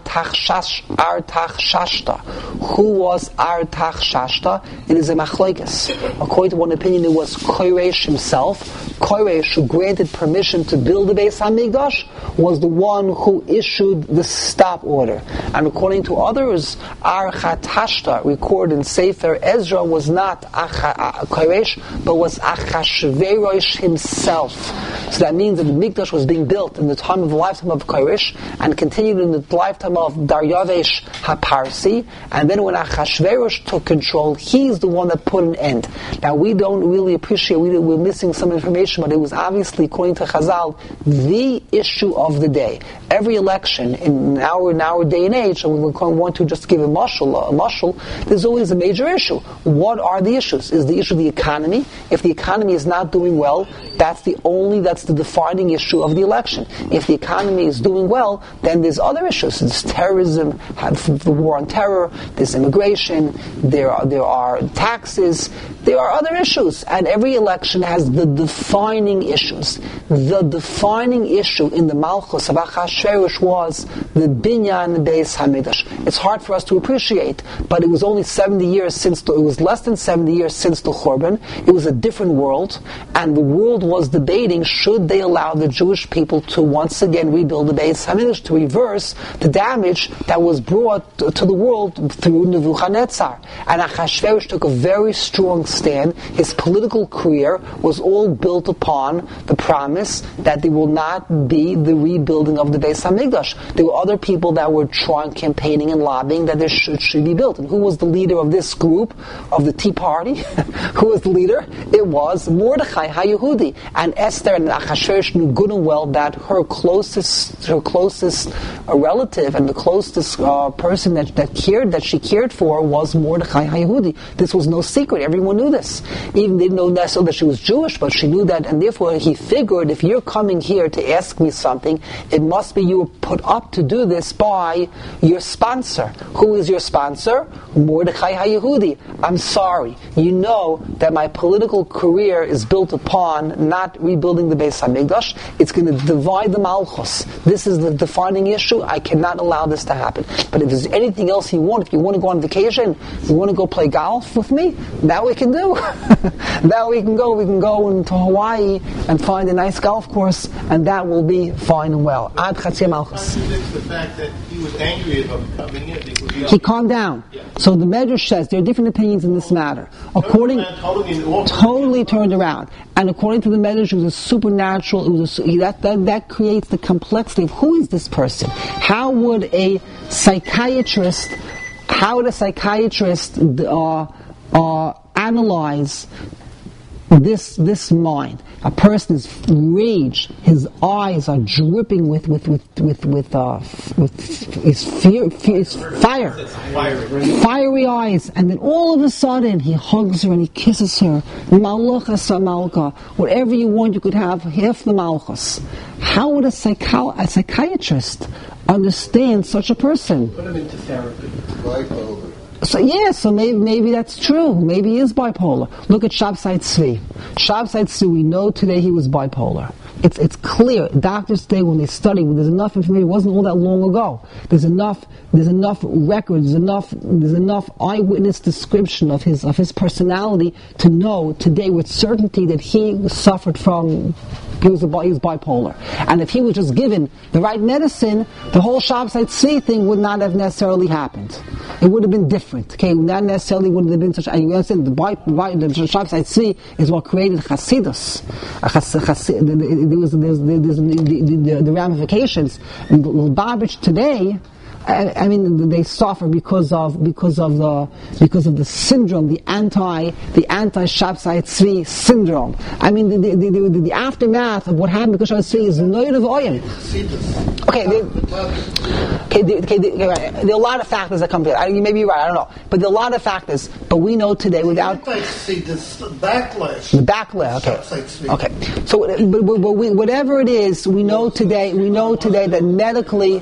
Artaxashta. Who was Artaxashta? It is a machlokes. According to one opinion, it was Koresh himself. Koresh, who granted permission to build the Beis Hamikdash, was the one who issued the stop order. And according to others, Artaxashta, recorded in Sefer Ezra, was not Koresh, but was Achashverosh himself. So that means that the Mikdash was being built in the time of the lifetime of Koresh and continued in the lifetime of Daryavesh HaParsi, and then when Achashverosh took control, he's the one that put an end. Now we don't really appreciate, we're missing some information, but it was obviously, according to Chazal, the issue of the day. Every election in our day and age, and we want to just give a mashal, there's always a major issue. What are the issues? Is the issue the economy? If the economy is not doing well, that's the defining issue of the election. If the economy is doing well, then there's other issues. There's terrorism, the war on terror, there's immigration, there are taxes, there are other issues. And every election has the defining issues. The defining issue in the Malchus of Achashverosh was the Binyan Beis Hamikdash. It's hard for us to appreciate, but it was only less than 70 years since the Churban. It was a different world, and the world was debating, should they allow the Jewish people to once again rebuild the Beis Hamikdash, to reverse the damage that was brought to the world through Nebuchadnezzar. And Achashverosh took a very strong stand. His political career was all built upon the promise that there will not be the rebuilding of the Beis Hamikdash. There were other people that were campaigning and lobbying that there should be built. And who was the leader of this group, of the Tea Party? Who was the leader? It was Mordechai HaYehudi. And Esther and Achashverosh knew good and well that her closest relative and the closest person that she cared for was Mordechai HaYehudi. This was no secret. Everyone knew this. Even they didn't know necessarily that she was Jewish, but she knew that, and therefore he figured, if you're coming here to ask me something, it must be you were put up to do this by your sponsor. Who is your sponsor? Mordechai HaYehudi. I'm sorry. You know that my political career is built upon not rebuilding the Beis HaMikdash. It's going to divide the Malchus. This is the defining issue. I cannot allow this to happen. But if there's anything else you want, if you want to go on vacation, if you want to go play golf with me, that we can do. That we can go. We can go into Hawaii and find a nice golf course, and that will be fine and well. Ad Chatzia Malchus. The fact that he was angry at him coming in because he calmed down. Yeah. So the Medrash says there are different opinions in this matter. Totally turned around, and according to the Medrash, it was a supernatural. That creates the complexity of who is this person. How would a psychiatrist analyze this mind? A person is rage. His eyes are dripping with his fire, fiery eyes, and then all of a sudden he hugs her and he kisses her. Malachas Malka, whatever you want, you could have half the Malchus. How would a psychiatrist understand such a person? Put him into therapy. Bipolar. So maybe that's true. Maybe he is bipolar. Look at Shabtai Tzvi. Shabtai Tzvi, we know today he was bipolar. It's clear. Doctors today, when they study, there's enough information. It wasn't all that long ago. There's enough records. There's enough eyewitness description of his personality to know today with certainty that he suffered from. He was bipolar. And if he was just given the right medicine, the whole Shabtai Tzvi thing would not have necessarily happened. It would have been different. Okay, not necessarily would have been such. And you understand, the Shabtai Tzvi is what created Chasidus. There's the ramifications. And Lubavitch today, I mean, they suffer because of the syndrome, the anti Shabtai Tzvi syndrome. I mean, the aftermath of what happened because Shabtai Tzvi is noid of oyim. There are a lot of factors that come to it. You may be right, I don't know, but there are a lot of factors. But we know today without the backlash. The backlash. Okay. So, whatever it is, we know today that medically,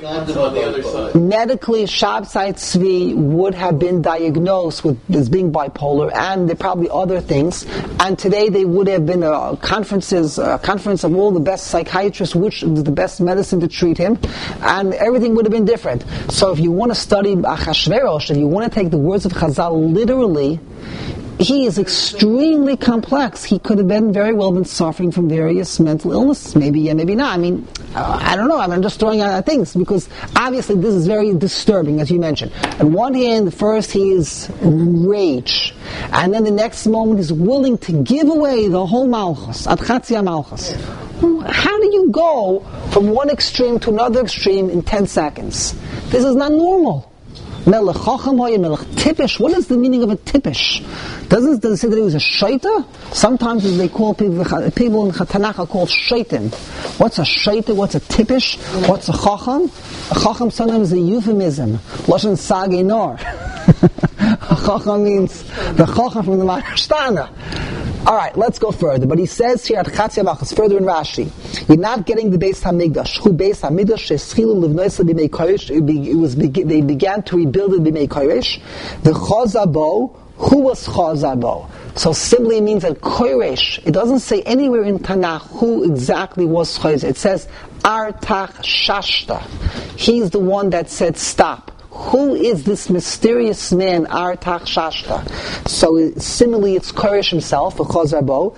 Shabtai Tzvi would have been diagnosed as being bipolar, and there are probably other things. And today they would have been a conference of all the best psychiatrists, which is the best medicine to treat him, and everything would have been different. So if you want to study Achashverosh, if you want to take the words of Chazal literally, he is extremely complex. He could have very well been suffering from various mental illnesses. Maybe, yeah, maybe not. I mean, I don't know. I'm just throwing out things because obviously this is very disturbing, as you mentioned. On one hand, first he is rage, and then the next moment he's willing to give away the whole Malchus, Ad Chatzia Malchus. How do you go from one extreme to another extreme in 10 seconds? This is not normal. Melech Chacham Hoya, Melech Tipish. What is the meaning of a Tipish? Does it say that he was a Shaita? Sometimes they call people in Tanakh are called Shaitim. What's a Shaita? What's a Tipish? What's a Chacham? A Chacham sometimes is a euphemism. Lashon Sage Nor. Chacham means the Chacham from the Maharshtana. Alright, let's go further. But he says here at Chatzia Malchus, further in Rashi, you're not getting the Beis HaMikdash. Who Beis HaMikdash Sheschilu Livnoisa B'mei Koresh, they began to rebuild it B'mei Koresh. The Chazabo, who was Chazabo? So simply means that Koresh, it doesn't say anywhere in Tanakh who exactly was Chazabo. It says Artach Shashta. He's the one that said stop. Who is this mysterious man, Artach Shashta? So similarly, it's Koresh himself, a Chazabo,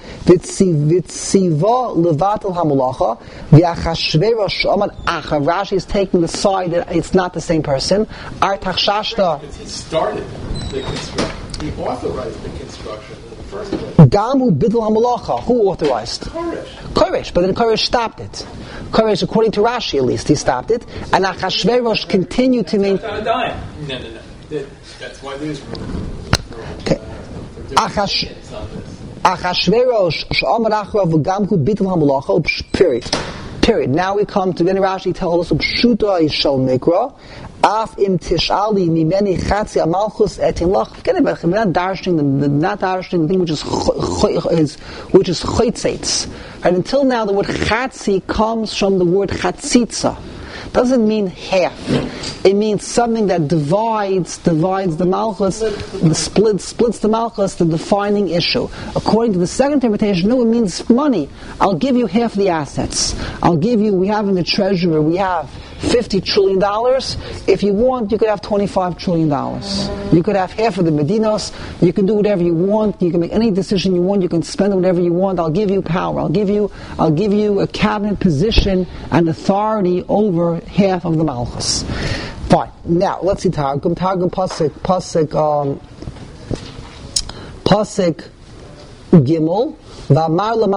Vitziva Levatel Hamulacha, V'achashverosh Omar Acha. Rashi is taking the side that it's not the same person. Artach Shashta. He started the construction. He authorized the construction in the first place. Gamu Bidl Hamulacha. Who authorized? Koresh. But then Koresh stopped it. Koresh, according to Rashi at least, he stopped it. And Achashverosh continued to maintain. No. That's why there's okay. Achashverosh she'amar acharav v'gamhu bitul hamalacha. Period. Now we come to then Rashi tells us Pshuta Yishal Mikra Af Im Tishali Mimeni Chatzi Amalchus Etin Lach. Forget about it. We're not darshing the thing which is chaytzeitz. And until now, the word chatzi comes from the word chatzitza. Doesn't mean half. It means something that divides the malchus, splits the malchus, the defining issue. According to the second interpretation, no, it means money. I'll give you half the assets. We have in the treasury, we have $50 trillion. If you want, you could have $25 trillion. You could have half of the Medinos. You can do whatever you want. You can make any decision you want. You can spend whatever you want. I'll give you power. I'll give you a cabinet position and authority over half of the Malchus. Fine. Now, let's see Targum Pasuk Gimel. What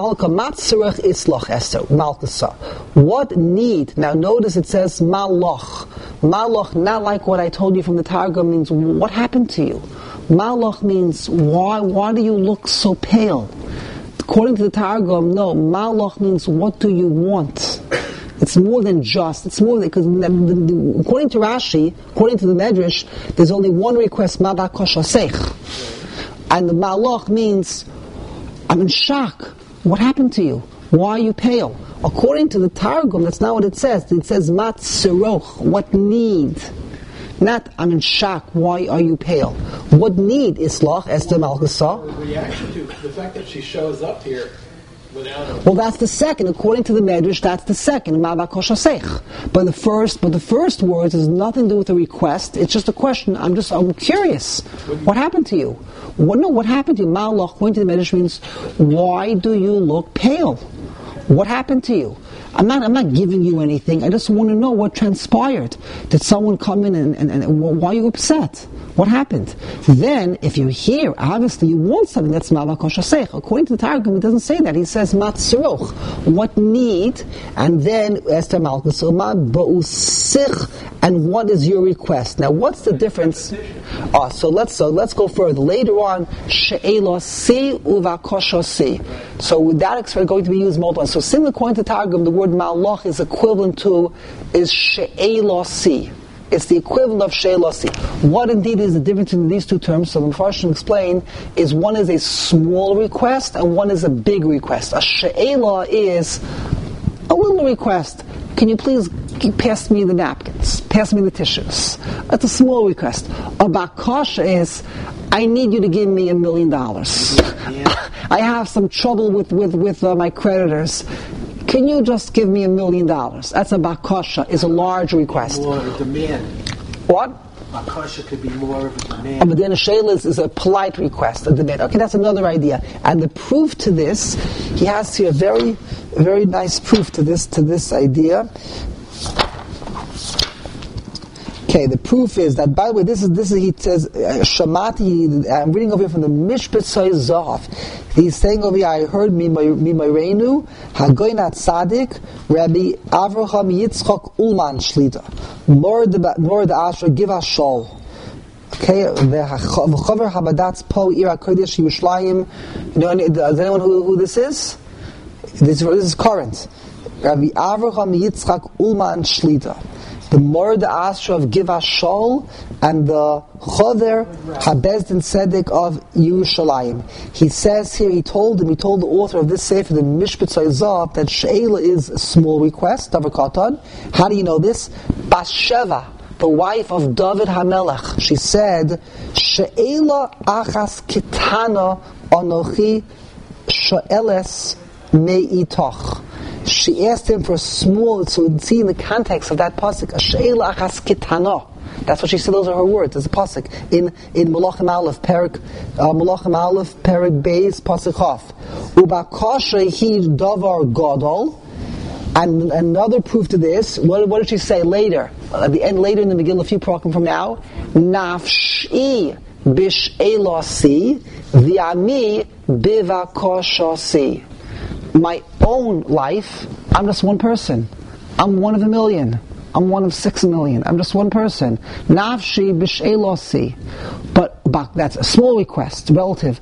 need? Now notice it says malach. Malach, not like what I told you from the Targum, means what happened to you. Malach means why do you look so pale? According to the Targum, no. Malach means what do you want? It's more than just. It's more than, because according to Rashi, according to the Medrash, there's only one request, Mabak Koshasech. And the malach means, I'm in shock. What happened to you? Why are you pale? According to the Targum, that's not what it says. It says mat siroch. What need? Not I'm in shock. Why are you pale? What need, Islach, Esther Malchusah? Reaction to the fact that she shows up here without a... Well, that's the second. According to the Medrash, that's the second. But the first words has nothing to do with the request. It's just a question. I'm curious. What happened to you? What happened to you? Malach, according to the Medrash, means why do you look pale? What happened to you? I'm not giving you anything. I just want to know what transpired. Did someone come in and why are you upset? What happened? Then, if you're here, obviously you want something that's Ma'ava Koshasech. According to the Targum, it doesn't say that. He says Matziroch. What need? And then Esther Malchus Ba'usich. And what is your request? Now, what's the difference? So let's go further. Later on, She'ela Si Uva Koshasi. So with that expression going to be used multiple. So similar according to Targum, the word Malach is equivalent to She'ela Si. It's the equivalent of She'ela Si. What indeed is the difference in these two terms? So the Mepharshim explain is one is a small request and one is a big request. A She'ela is a little request. Can you please pass me the napkins? Pass me the tissues. That's a small request. A bakasha is, I need you to give me $1 million. I have some trouble with my creditors. Can you just give me $1 million? That's a bakasha. Is a large request. More of a demand. What? Bakasha could be more of a demand. But then a she'ela is a polite request, a demand. Okay, that's another idea. And the proof to this, he has here a very, very nice proof to this idea. Okay, the proof is that, by the way, this is he says, Shamati, I'm reading over here from the Mishpatzai Zahav. He's saying over here, I heard Mimareinu, Hagoynat Sadik, Rabbi Avraham Yitzchok Ulman Shlita, Mord Asher Give Ashol. Okay, the Chaver Habadatz Po Ira Kodesh Yerushalayim. Does anyone who this is? This is current. Rabbi Avraham Yitzchak Ulman Shlita. The Mord Asher of Giva Shol and the Choder Habezdin Tzedek of Yerushalayim. He says here, he told the author of this sefer, the Mishpatzai Zav, that She'ela is a small request, Davar Katan. How do you know this? Bathsheba, the wife of David HaMelech, she said, She'ela achas kitana anochi sho'eles me'itoch. She asked him for a small, so see in the context of that pasuk, She'ela achas kitana. That's what she said. Those are her words. There's a pasuk in Malachim Aleph, Perik Beis pasuk Chaf. Ubakasha hi davar gadol. And another proof to this. What did she say later? At the end, later in the Megillah, a few parakim from now, Nafshi b'she'ela si v'ami b'vakasha si. My own life, I'm just one person. I'm one of 1 million. I'm one of 6 million. I'm just one person. Nafshi b'she'ela si. But That's a small request, relative.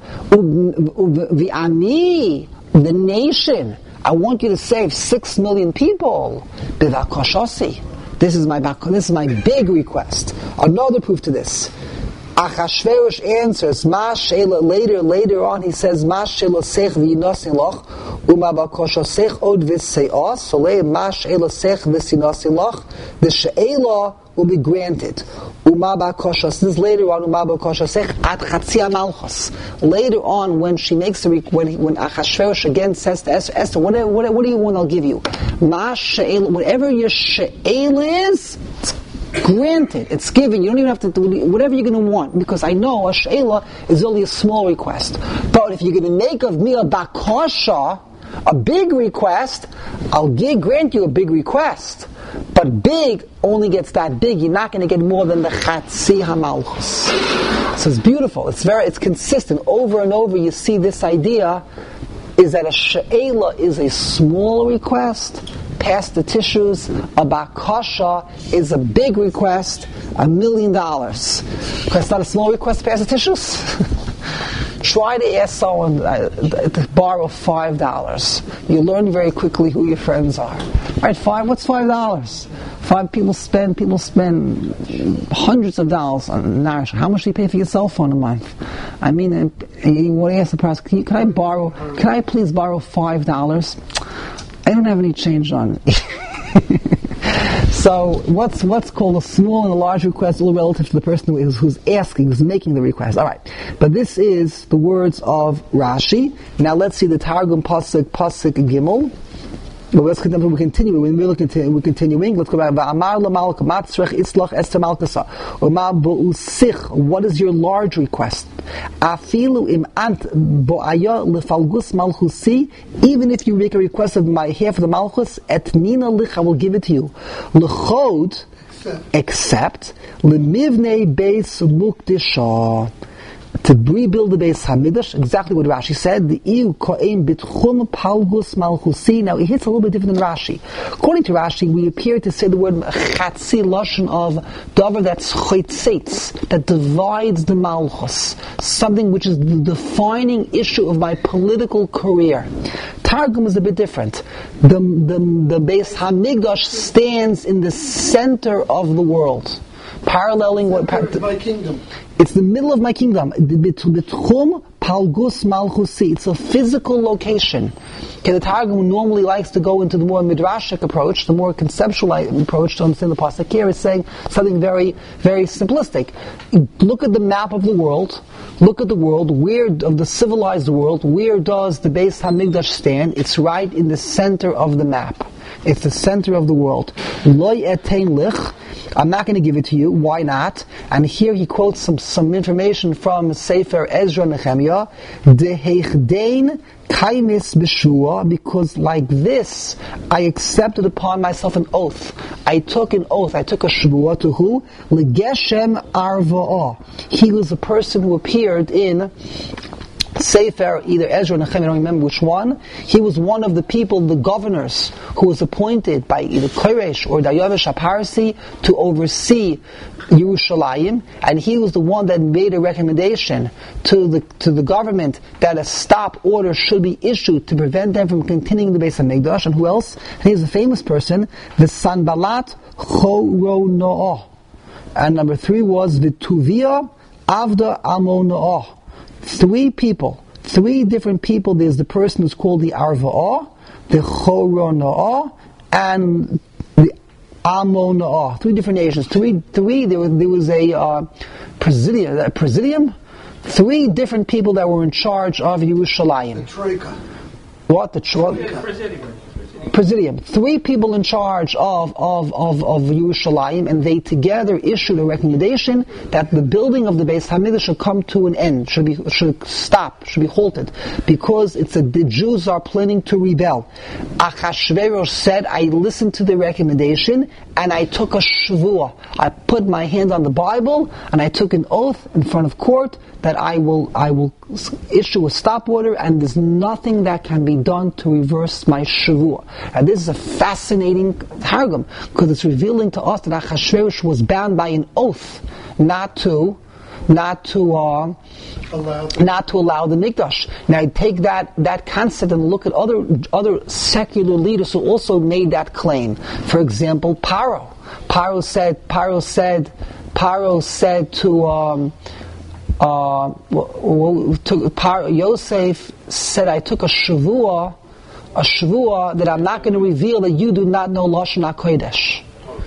V'ani, the nation, I want you to save 6 million people. B'vakoshosi. This is my big request. Another proof to this. Achashverosh answers, Ma Sheila, later on he says, Ma Sheila Sech v'yinosin loch, Uma Bakoshosh od v'se'os, so lay Ma Sheila Sech v'sinosin loch, the She'ela will be granted. Uma Bakoshosh, this is later on, Uma Bakoshosh Sech at Chatzia Malchus. Later on, when she makes the when Achashverosh again says to Esther, what do you want, I'll give you. Ma She'ela, whatever your She'ela is, granted, it's given. You don't even have to do whatever you're going to want, because I know a she'ela is only a small request. But if you're going to make of me a bakasha, a big request, I'll grant you a big request. But big only gets that big. You're not going to get more than the chatzi hamalchus. So it's beautiful. It's consistent. Over and over, you see this idea is that a she'ela is a small request. Pass the tissues. A bakasha is a big request, $1 million. Because it's not a small request to pass the tissues. Try to ask someone to borrow $5. You learn very quickly who your friends are. Right? What's $5? People spend hundreds of dollars on nourish. How much do you pay for your cell phone a month? I mean, you want to ask the person, can I please borrow $5? I don't have any change on it. So what's called a small and a large request, all relative to the person who's asking, who's making the request. All right, but this is the words of Rashi. Now let's see the Targum Pasuk Gimel. But let's continue. We're continuing. Let's go back. Va'amar lamalka matzrech islach Esther malkasa. U'ma bo'usich. What is your large request? Afilu im ant bo'aya lefalgus malchusi. Even if you make a request of my half of the malchus, etnina lich, I will give it to you. L'chod, except lemivnei beis mukdisha. To rebuild the Beis Hamikdash, exactly what Rashi said. The iu ko'im bitchum palgus malchusi. Now it hits a little bit different than Rashi. According to Rashi, we appear to say the word chatzi lashon of davar that's chotzitz, that divides the malchus, something which is the defining issue of my political career. Targum is a bit different. The Beis Hamikdash stands in the center of the world. Paralleling what my kingdom. It's the middle of my kingdom. Betchum palgus malchusi. It's a physical location. Okay, the Targum normally likes to go into the more midrashic approach, the more conceptual approach to understand the pasuk. Here it's saying something very, very simplistic. Look at the map of the world. Look at the world. Where of the civilized world? Where does the Beis Hamikdash stand? It's right in the center of the map. It's the center of the world. Loy etein lich. I'm not going to give it to you. Why not? And here he quotes some information from Sefer Ezra Nehemiah. Dehechdein kaimis b'shua, because like this, I accepted upon myself an oath. I took an oath. I took a shvuah to who? Legeshem Arva'ah. He was a person who appeared in Sefer, either Ezra or Nehemiah, I don't remember which one. He was one of the people, the governors, who was appointed by either Koresh or Dayavish HaParsi to oversee Yerushalayim, and he was the one that made a recommendation to the government that a stop order should be issued to prevent them from continuing the Beis Hamikdash. And who else? And he's a famous person, the Sanballat Choronoah. And number 3 was the Tuvia Avda Amonoah. 3 different people. There's the person who's called the Arva'ah, the Choronoah, and the Amonoah. 3 different nations. There was a presidium. 3 different people that were in charge of Yerushalayim. The Troika. What? The Troika? Presidium. 3 people in charge of Yerushalayim, and they together issued a recommendation that the building of the Beis Hamikdash should come to an end, should stop, should be halted, because the Jews are planning to rebel. Achashverosh said, I listened to the recommendation, and I took a shvuah. I put my hand on the Bible, and I took an oath in front of court that I will issue a stop order, and there's nothing that can be done to reverse my shvuah. And this is a fascinating Targum, because it's revealing to us that Achashverosh was bound by an oath not to allow the mikdash. Now I take that concept and look at other secular leaders who also made that claim. For example, Paro. Paro said to Yosef said, I took a shavua that I'm not going to reveal that you do not know Lashon HaKodesh.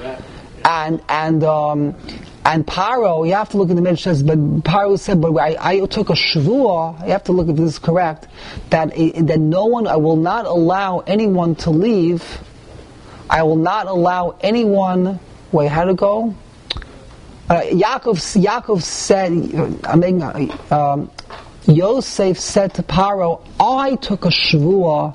And Paro, you have to look at the Midrash says, but Paro said, but I took a shavua, you have to look if this is correct, that no one, I will not allow anyone to leave. I will not allow anyone. Wait, how to go? Yaakov said, Yosef said to Paro, I took a shvuah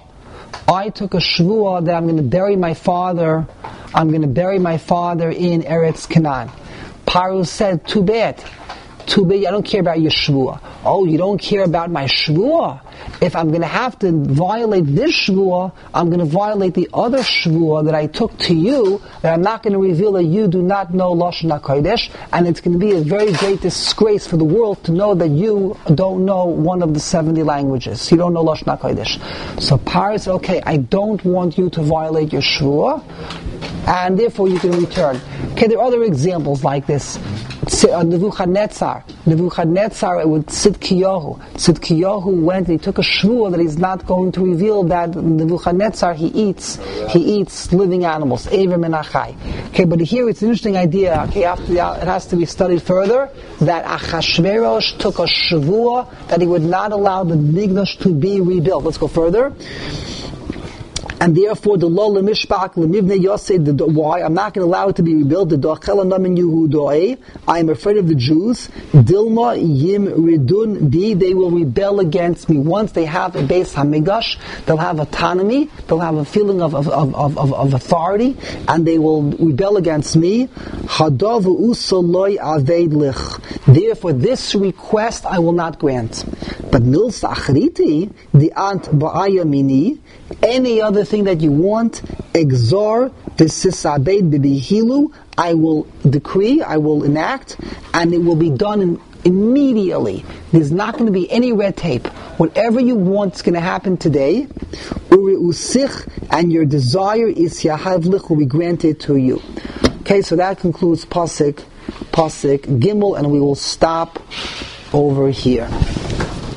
that I'm going to bury my father. I'm going to bury my father in Eretz Canaan. Paro said, too bad, I don't care about your shvuah. Oh, you don't care about my shvuah? If I'm going to have to violate this shvuah, I'm going to violate the other shvuah that I took to you, that I'm not going to reveal that you do not know Lashon HaKodesh, and it's going to be a very great disgrace for the world to know that you don't know one of the 70 languages. You don't know Lashon HaKodesh. So Paro said, okay, I don't want you to violate your shvuah, and therefore you can return. Okay, there are other examples like this. Nebuchadnezzar with Tzidkiyahu went and he took a shvuah that he's not going to reveal that Nebuchadnezzar he eats living animals, Evim and Achai. Okay, but here it's an interesting idea. Okay, after it has to be studied further that Achashverosh took a shvuah that he would not allow the Mikdash to be rebuilt. Let's go further. And therefore, the lo lemishpak lemivnei yosei. Why I'm not going to allow it to be rebuilt? The dochela namin Yehudoei. I am afraid of the Jews. Dilma yim ridun di. They will rebel against me. Once they have a Beis Hamikdash, they'll have autonomy. They'll have a feeling of authority, and they will rebel against me. Hadavu usoloi aved lich. Therefore, this request I will not grant. But milsa achriti the ant ba'ayamini. Any other thing that you want, exor desisabed bibihilu, I will decree, I will enact, and it will be done immediately. There's not going to be any red tape. Whatever you want is going to happen today. Uri usich, and your desire is yahavlich, will be granted to you. Okay, so that concludes Pasuk Gimel, and we will stop over here.